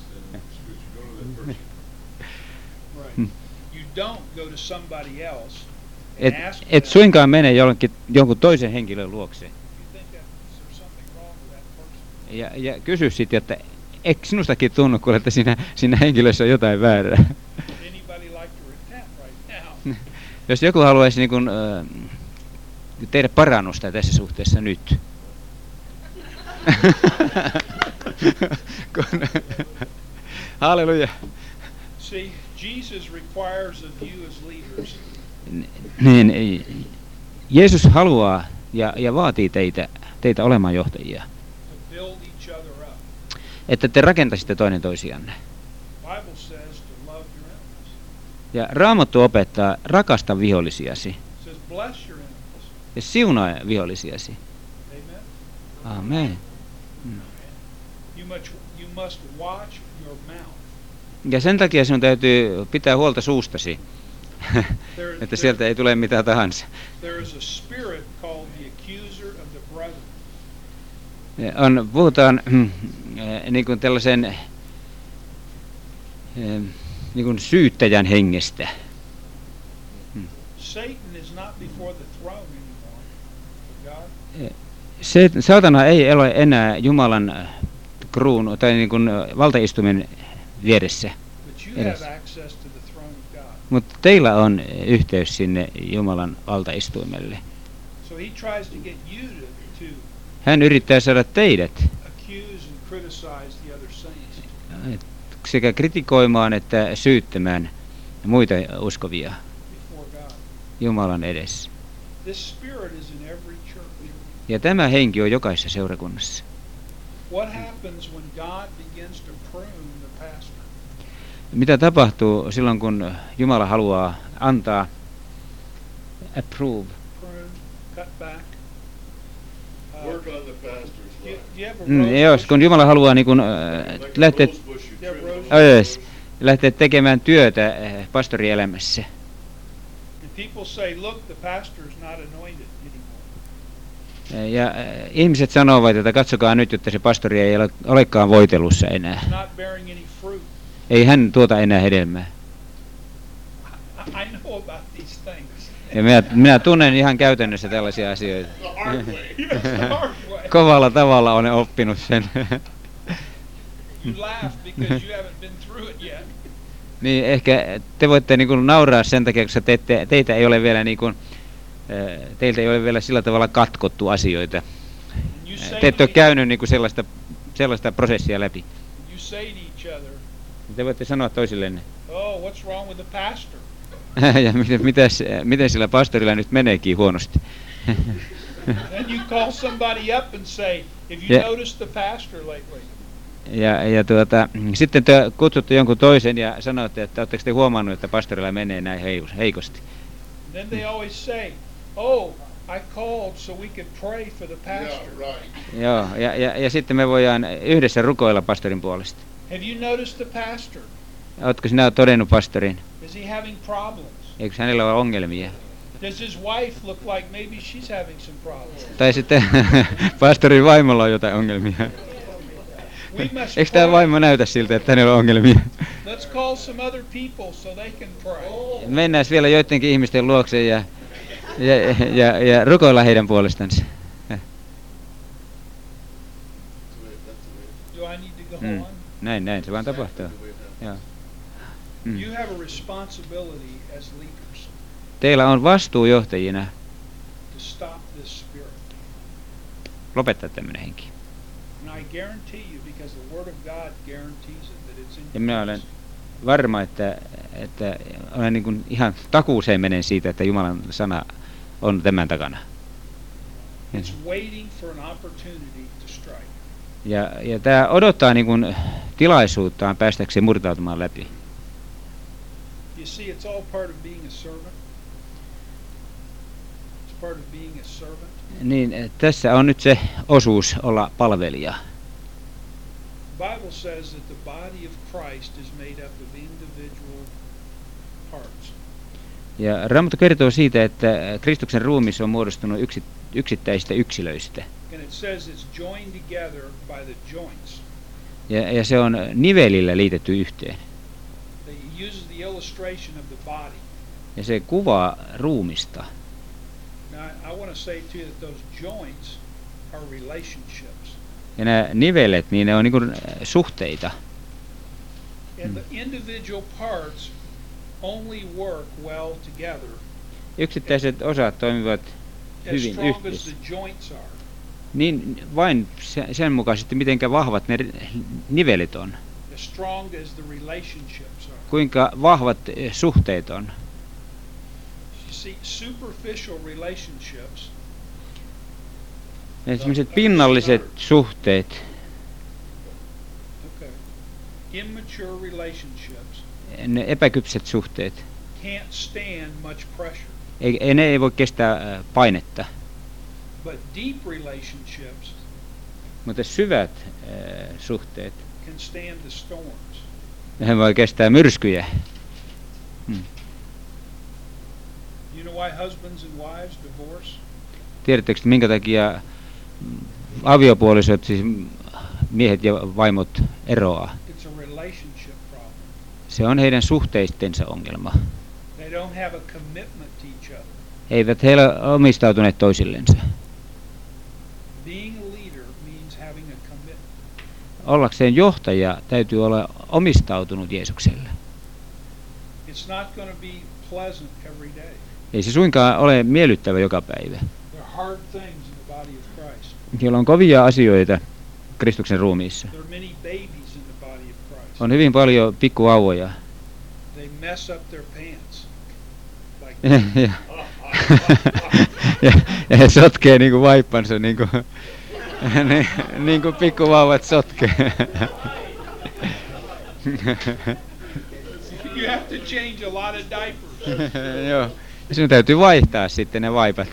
Right. You don't go to somebody else and Et, ask et them, suinkaan mene jollekin, jonkun toisen henkilön luokse you think that is there something wrong with that person? ja, ja kysy sitten, että eikö sinustakin tunnu, kuule, että siinä, siinä henkilössä on jotain väärää. Anybody like to repent right now? Jos joku haluaisi niin kuin, äh, tehdä parannusta tässä suhteessa nyt. Halleluja. See, Jesus requires of you as leaders Niin, ei- Jeesus haluaa ja, ja vaatii teitä, teitä olemaan johtajia, to build each other up. että te rakentaisitte toinen toisianne. Bible says to love your enemies. Ja Raamattu opettaa, rakasta vihollisiasi It says bless your enemies. ja siunaa vihollisiasi. Amen. Amen. You must you must watch your mouth. Ja sen takia sinun täytyy pitää huolta suustasi, There, että there, sieltä ei tule mitä tahansa. there is a spirit called the accuser of the brethren. On, puhutaan mm, eh, niin kuin tällaisen eh, niin kuin syyttäjän hengestä. Satan is not before the throne anymore of God. Se, saatana ei ole enää Jumalan kruunu tai niin kuin valtaistuimen vieressä. But you Edessä. have access to the throne of God. Mutta teillä on yhteys sinne Jumalan valtaistuimelle. So he tries to get you to, to Hän yrittää saada teidät accuse and criticize the other saints sekä kritikoimaan että syyttämään muita uskovia before God. Jumalan edessä. This spirit is in every church. Ja tämä henki on jokaisessa seurakunnassa. What happens when God begins to prune the pastor? Mitä tapahtuu silloin, kun Jumala haluaa antaa approve? Prune, cut back. Uh, Work on the pastor's do, life. do you have a Mm, rose jos, bush? kun Jumala haluaa niin kun, äh, Like a lähteä, rose bush, you Yeah, trim rose- the oh, whole yes, bush. lähteä tekemään työtä äh, pastorielämässä. And people say, look, the pastor's not anointed anymore. Äh, Ja äh, ihmiset sanovat, että katsokaa nyt, että se pastori ei ole, olekaan voitelussa enää. He's not bearing any fruit. Ei hän tuota enää hedelmää. I, I know about these things. Ja minä, minä tunnen ihan käytännössä tällaisia asioita. The hard way. Yes, the hard way. Kovalla tavalla olen oppinut sen. You laugh because you haven't been through it yet. Niin ehkä te voitte niin kuin nauraa sen takia, koska te ette, teitä ei ole vielä niin kuin, äh, teiltä ei ole vielä sillä tavalla katkottu asioita. And you say Te ette to ole käynyt niin kuin sellaista, sellaista prosessia läpi. you say to each other, Te voitte sanoa toisillenne, oh, what's wrong with the pastor? ja miten, mitäs, miten sillä pastorilla nyt meneekin huonosti. Then you call somebody up and say, have you Yeah. noticed the pastor lately? Ja, ja tuota, sitten te kutsutte jonkun toisen ja sanotte, että oletteko te huomannut, että pastorilla menee näin heikos- heikosti. Then they always say, oh, I called so we could pray for the Yeah, pastor. right. Joo, ja, ja, ja sitten me voidaan yhdessä rukoilla pastorin puolesta. Have you noticed the pastor? Oletko sinä todennut pastorin? Is he having problems? Eikö hänellä ole ongelmia? Does his wife look like maybe she's having some problems? Tai sitten pastorin vaimolla on jotain ongelmia. We must Eikö tämä pray. vaimo näytä siltä, että hänellä on ongelmia? Let's call some other people so they can pray. Mennään vielä joidenkin ihmisten luokse ja, ja, ja, ja rukoilla heidän puolestansa. That's the way- that's the way- Do I need to go Mm. on? Näin, näin se vaan tapahtuu. the way it happens. Joo. Mm. You have a responsibility as leaders Teillä on vastuu johtajina to stop this spirit. lopettaa tämmöinen henki. And I guarantee you, because the Word of God guarantees it, that it's in Ja minä olen Christ. varma, että, että olen niin kuin ihan takuuseen menen siitä, että Jumalan sana on tämän takana. It's waiting for an opportunity to strike. Ja, ja tämä odottaa niin kuin tilaisuuttaan päästäkseen murtautumaan läpi. You see, it's all part of being a servant. It's part of being a servant. Niin eh, tässä on nyt se osuus olla palvelija. The Bible says that the body of Christ is made up of individual parts. Ja Raamattu kertoo siitä, että eh, Kristuksen ruumis on muodostunut yksi, yksittäisistä yksilöistä. And it says it's joined together by the joints. Ja, ja se on nivelillä liitetty yhteen. It uses the illustration of the body. Ja se kuvaa ruumista. Now, I, I want to say to you that those joints are relationships. Ja nämä nivelet, niin ne on niin kuin eh, suhteita. And the individual parts only work well together Yksittäiset osat toimivat as hyvin strong as yhdessä. the joints are. Niin vain se- sen mukaisesti, miten vahvat ne ri- nivelit on. As strong as the relationships are. Kuinka vahvat eh, suhteet on. You see, superficial relationships Esimerkiksi pinnalliset suhteet, Okay. Immature relationships ne epäkypset suhteet, can't stand much pressure, ei, ei- ne ei voi kestää eh, painetta. but deep relationships Mutta syvät eh, suhteet, can stand the storms. ne voi kestää myrskyjä. Hmm. You know why husbands and wives divorce? Tiedättekö, että minkä takia mm, aviopuolisot, siis mm, miehet ja vaimot eroaa? It's a relationship problem. Se on heidän suhteistensa ongelma. They don't have a commitment to each other. Eivät he ole omistautuneet toisillensa. Being a leader means having a commitment. Ollakseen johtaja täytyy olla omistautunut Jeesukselle. It's not going to be pleasant every day. Ei se suinkaan ole miellyttävä joka päivä. There are hard things in the body of Christ. Siellä on kovia asioita Kristuksen ruumiissa. There are many babies in the body of Christ. On hyvin paljon pikkuvauvoja. They mess up their pants. Like ja, ja, ja he sotkee niinku vaippansa niinku, niin, niin kuin pikkuvauvat sotkee. you have to change a lot of diapers. Joo. Ja sinun täytyy vaihtaa sitten ne vaipat.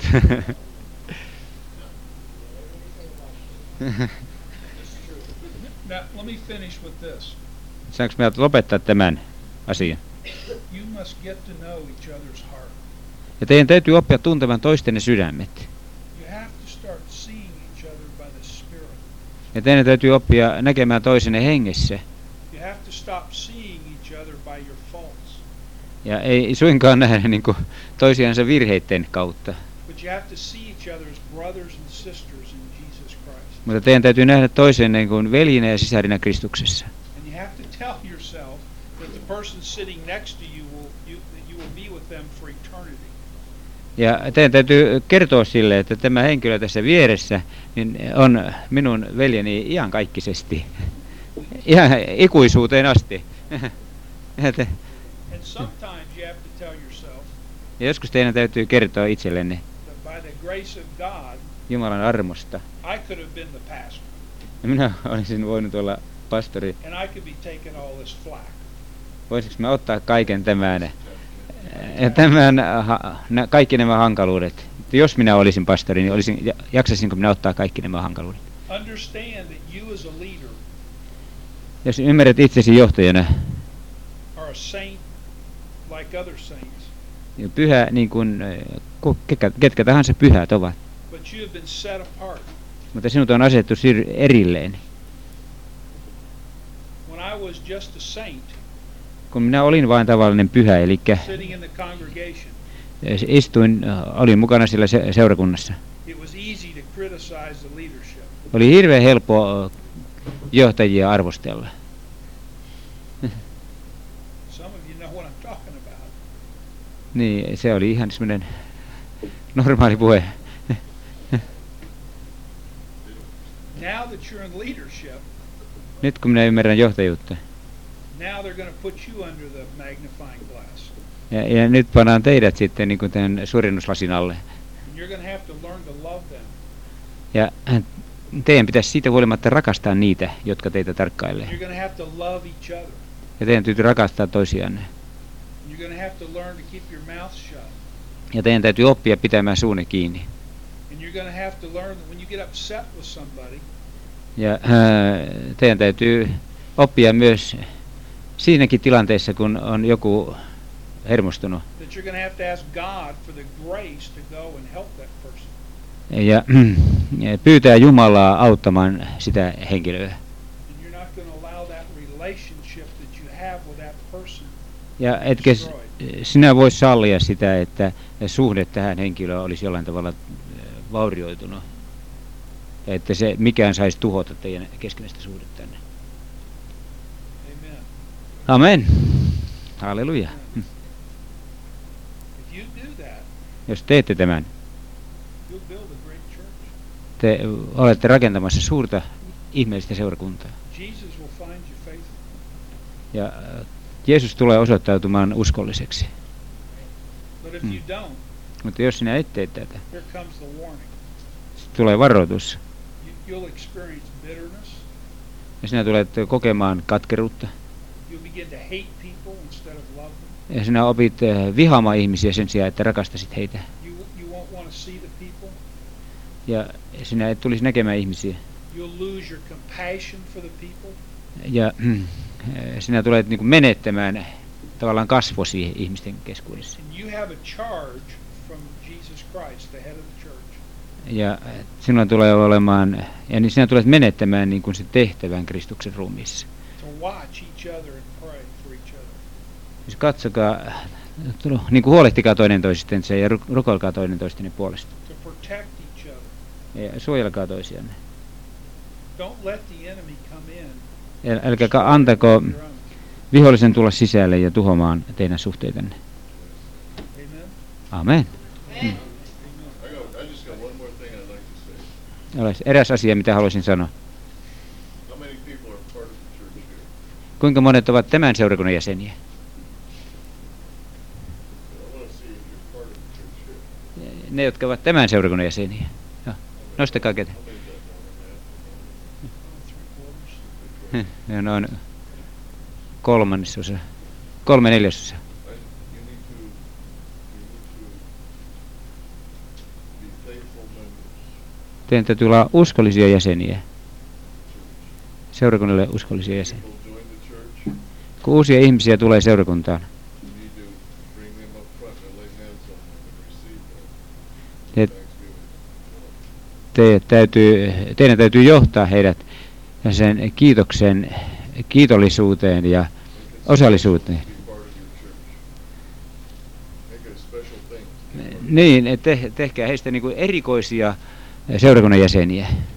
Now, let me finish with this. Saanko me lopettaa tämän asian? You must get to know each other's heart. Ja teidän täytyy oppia tuntemaan toistenne sydämet. You have to start seeing each other by the Spirit. Ja teidän täytyy oppia näkemään toisenne hengessä. You have to stop seeing each other by your faults. Ja ei suinkaan nähdä niin kuin toisiansa virheiden kautta. But you have to see each other as brothers and sisters in Jesus Christ. Mutta teidän täytyy nähdä toisenne niin kuin veljinä ja sisarinä Kristuksessa. And you have to tell yourself that the person sitting next to you will you, that you will be with them for eternity. Ja teidän täytyy kertoa sille, että tämä henkilö tässä vieressä niin on minun veljeni iankaikkisesti. Ihan ikuisuuteen asti. And sometimes you have to tell yourself Ja joskus teidän täytyy kertoa itsellenne that by the grace of God, Jumalan armosta. I could have been the pastor, Ja minä olisin voinut olla pastori. and I could be taking all this flack. Voisiko mä ottaa kaiken tämän, ja tämän ha, nä, kaikki nämä hankaluudet? Jos minä olisin pastori, niin olisin, jaksaisinko minä ottaa kaikki nämä hankaluudet? Understand that you as a leader Jos ymmärrät itsesi johtajana, are a saint like other saints, niin pyhä niin kuin ku- ketkä, ketkä tahansa pyhät ovat. but you have been set apart. Mutta sinut on asetettu sir- erilleen. When I was just a saint Kun minä olin vain tavallinen pyhä, eli sitting in the congregation, istuin, äh, olin mukana sillä se- seurakunnassa. it was easy to criticize the leadership. Oli hirveän helppo äh, johtajia arvostella. Some of you know what I'm talking about. Niin, se oli ihan semmoinen normaali puhe. Now that you're in leadership, Nyt kun minä ymmärrän johtajuutta, now they're going to put you under the magnifying glass. ja, ja nyt pannaan teidät sitten niin kuin tämän suurennuslasin alle. And you're going to have to learn to love them. Ja äh, teidän pitäisi siitä huolimatta rakastaa niitä, jotka teitä tarkkailee. You're going to have to love each other. Ja teidän täytyy rakastaa toisianne. You're going to have to learn to keep your mouth shut. Ja teidän täytyy oppia pitämään suunne kiinni. And you're going to have to learn that when you get upset with somebody, Ja äh, teidän täytyy oppia myös siinäkin tilanteessa, kun on joku hermostunut. that you're going to have to ask God for the grace to go and help that person. Ja ja pyytää Jumalaa auttamaan sitä henkilöä. And you're not going to allow that relationship that you have with that person Ja etkä s- sinä voi sallia sitä, että suhde tähän henkilöön olisi jollain tavalla äh, vaurioitunut. Ja että se mikään saisi tuhota teidän keskinäistä suhdettanne. Amen. Amen. Halleluja. Hm. If you do that, Jos teette tämän, you'll build a great church. te olette rakentamassa suurta ihmeellistä seurakuntaa. Jesus will find you faithful. Ja äh, Jeesus tulee osoittautumaan uskolliseksi. But if Hmm. you don't, Mutta jos sinä et tee tätä, here comes the warning. tulee varoitus. You, you'll experience bitterness. Ja sinä tulet kokemaan katkeruutta. You'll begin to hate people instead of love them. Ja sinä opit äh, vihaamaan ihmisiä sen sijaan, että rakastasit heitä. You, you won't want to see the people. Ja sinä et tulisi näkemään ihmisiä. You'll lose your compassion for the people. Ja äh, sinä tulet niin kuin menettämään tavallaan kasvosi ihmisten keskuudessa. And you have a charge from Jesus Christ, the head of the church. Ja äh, sinulla tulee olemaan, ja niin sinä tulet menettämään niin kuin se tehtävän Kristuksen ruumiissa. To watch each other and pray for each other. Siis katsokaa, äh, niin kuin huolehtikaa toinen toistensa ja ru- rukoilkaa toinen toistenne puolesta. To protect each other. Ja suojelkaa toisianne. Don't let the enemy come in. Äl- Älkääkä antako Your own. vihollisen tulla sisälle ja tuhoamaan teidän suhteitanne. Amen. Amen. I got, I just got one more thing I'd like to say. Olisi eräs asia, mitä haluaisin sanoa. How many people are part of the church here? Kuinka monet ovat tämän seurakunnan jäseniä? I want to see if you're part of the church here. Ne, jotka ovat tämän seurakunnan jäseniä. Joo. Nostakaa ketä. How many is that now? Three quarters. Ne on noin kolmannesosa. Kolme neljäsosa. I, you need to, you need to be faithful members. Teidän täytyy olla uskollisia jäseniä. Church. Seurakunnalle uskollisia jäseniä. People join the church. Kun uusia ihmisiä tulee seurakuntaan, You need to bring them up front and lay hands on them and receive them. te, Thanksgiving. te täytyy, teidän täytyy johtaa heidät sen kiitoksen, kiitollisuuteen ja osallisuuteen. Be part of your church. Make it a special thing. Niin, te, tehkää heistä niin kuin erikoisia seurakunnan jäseniä.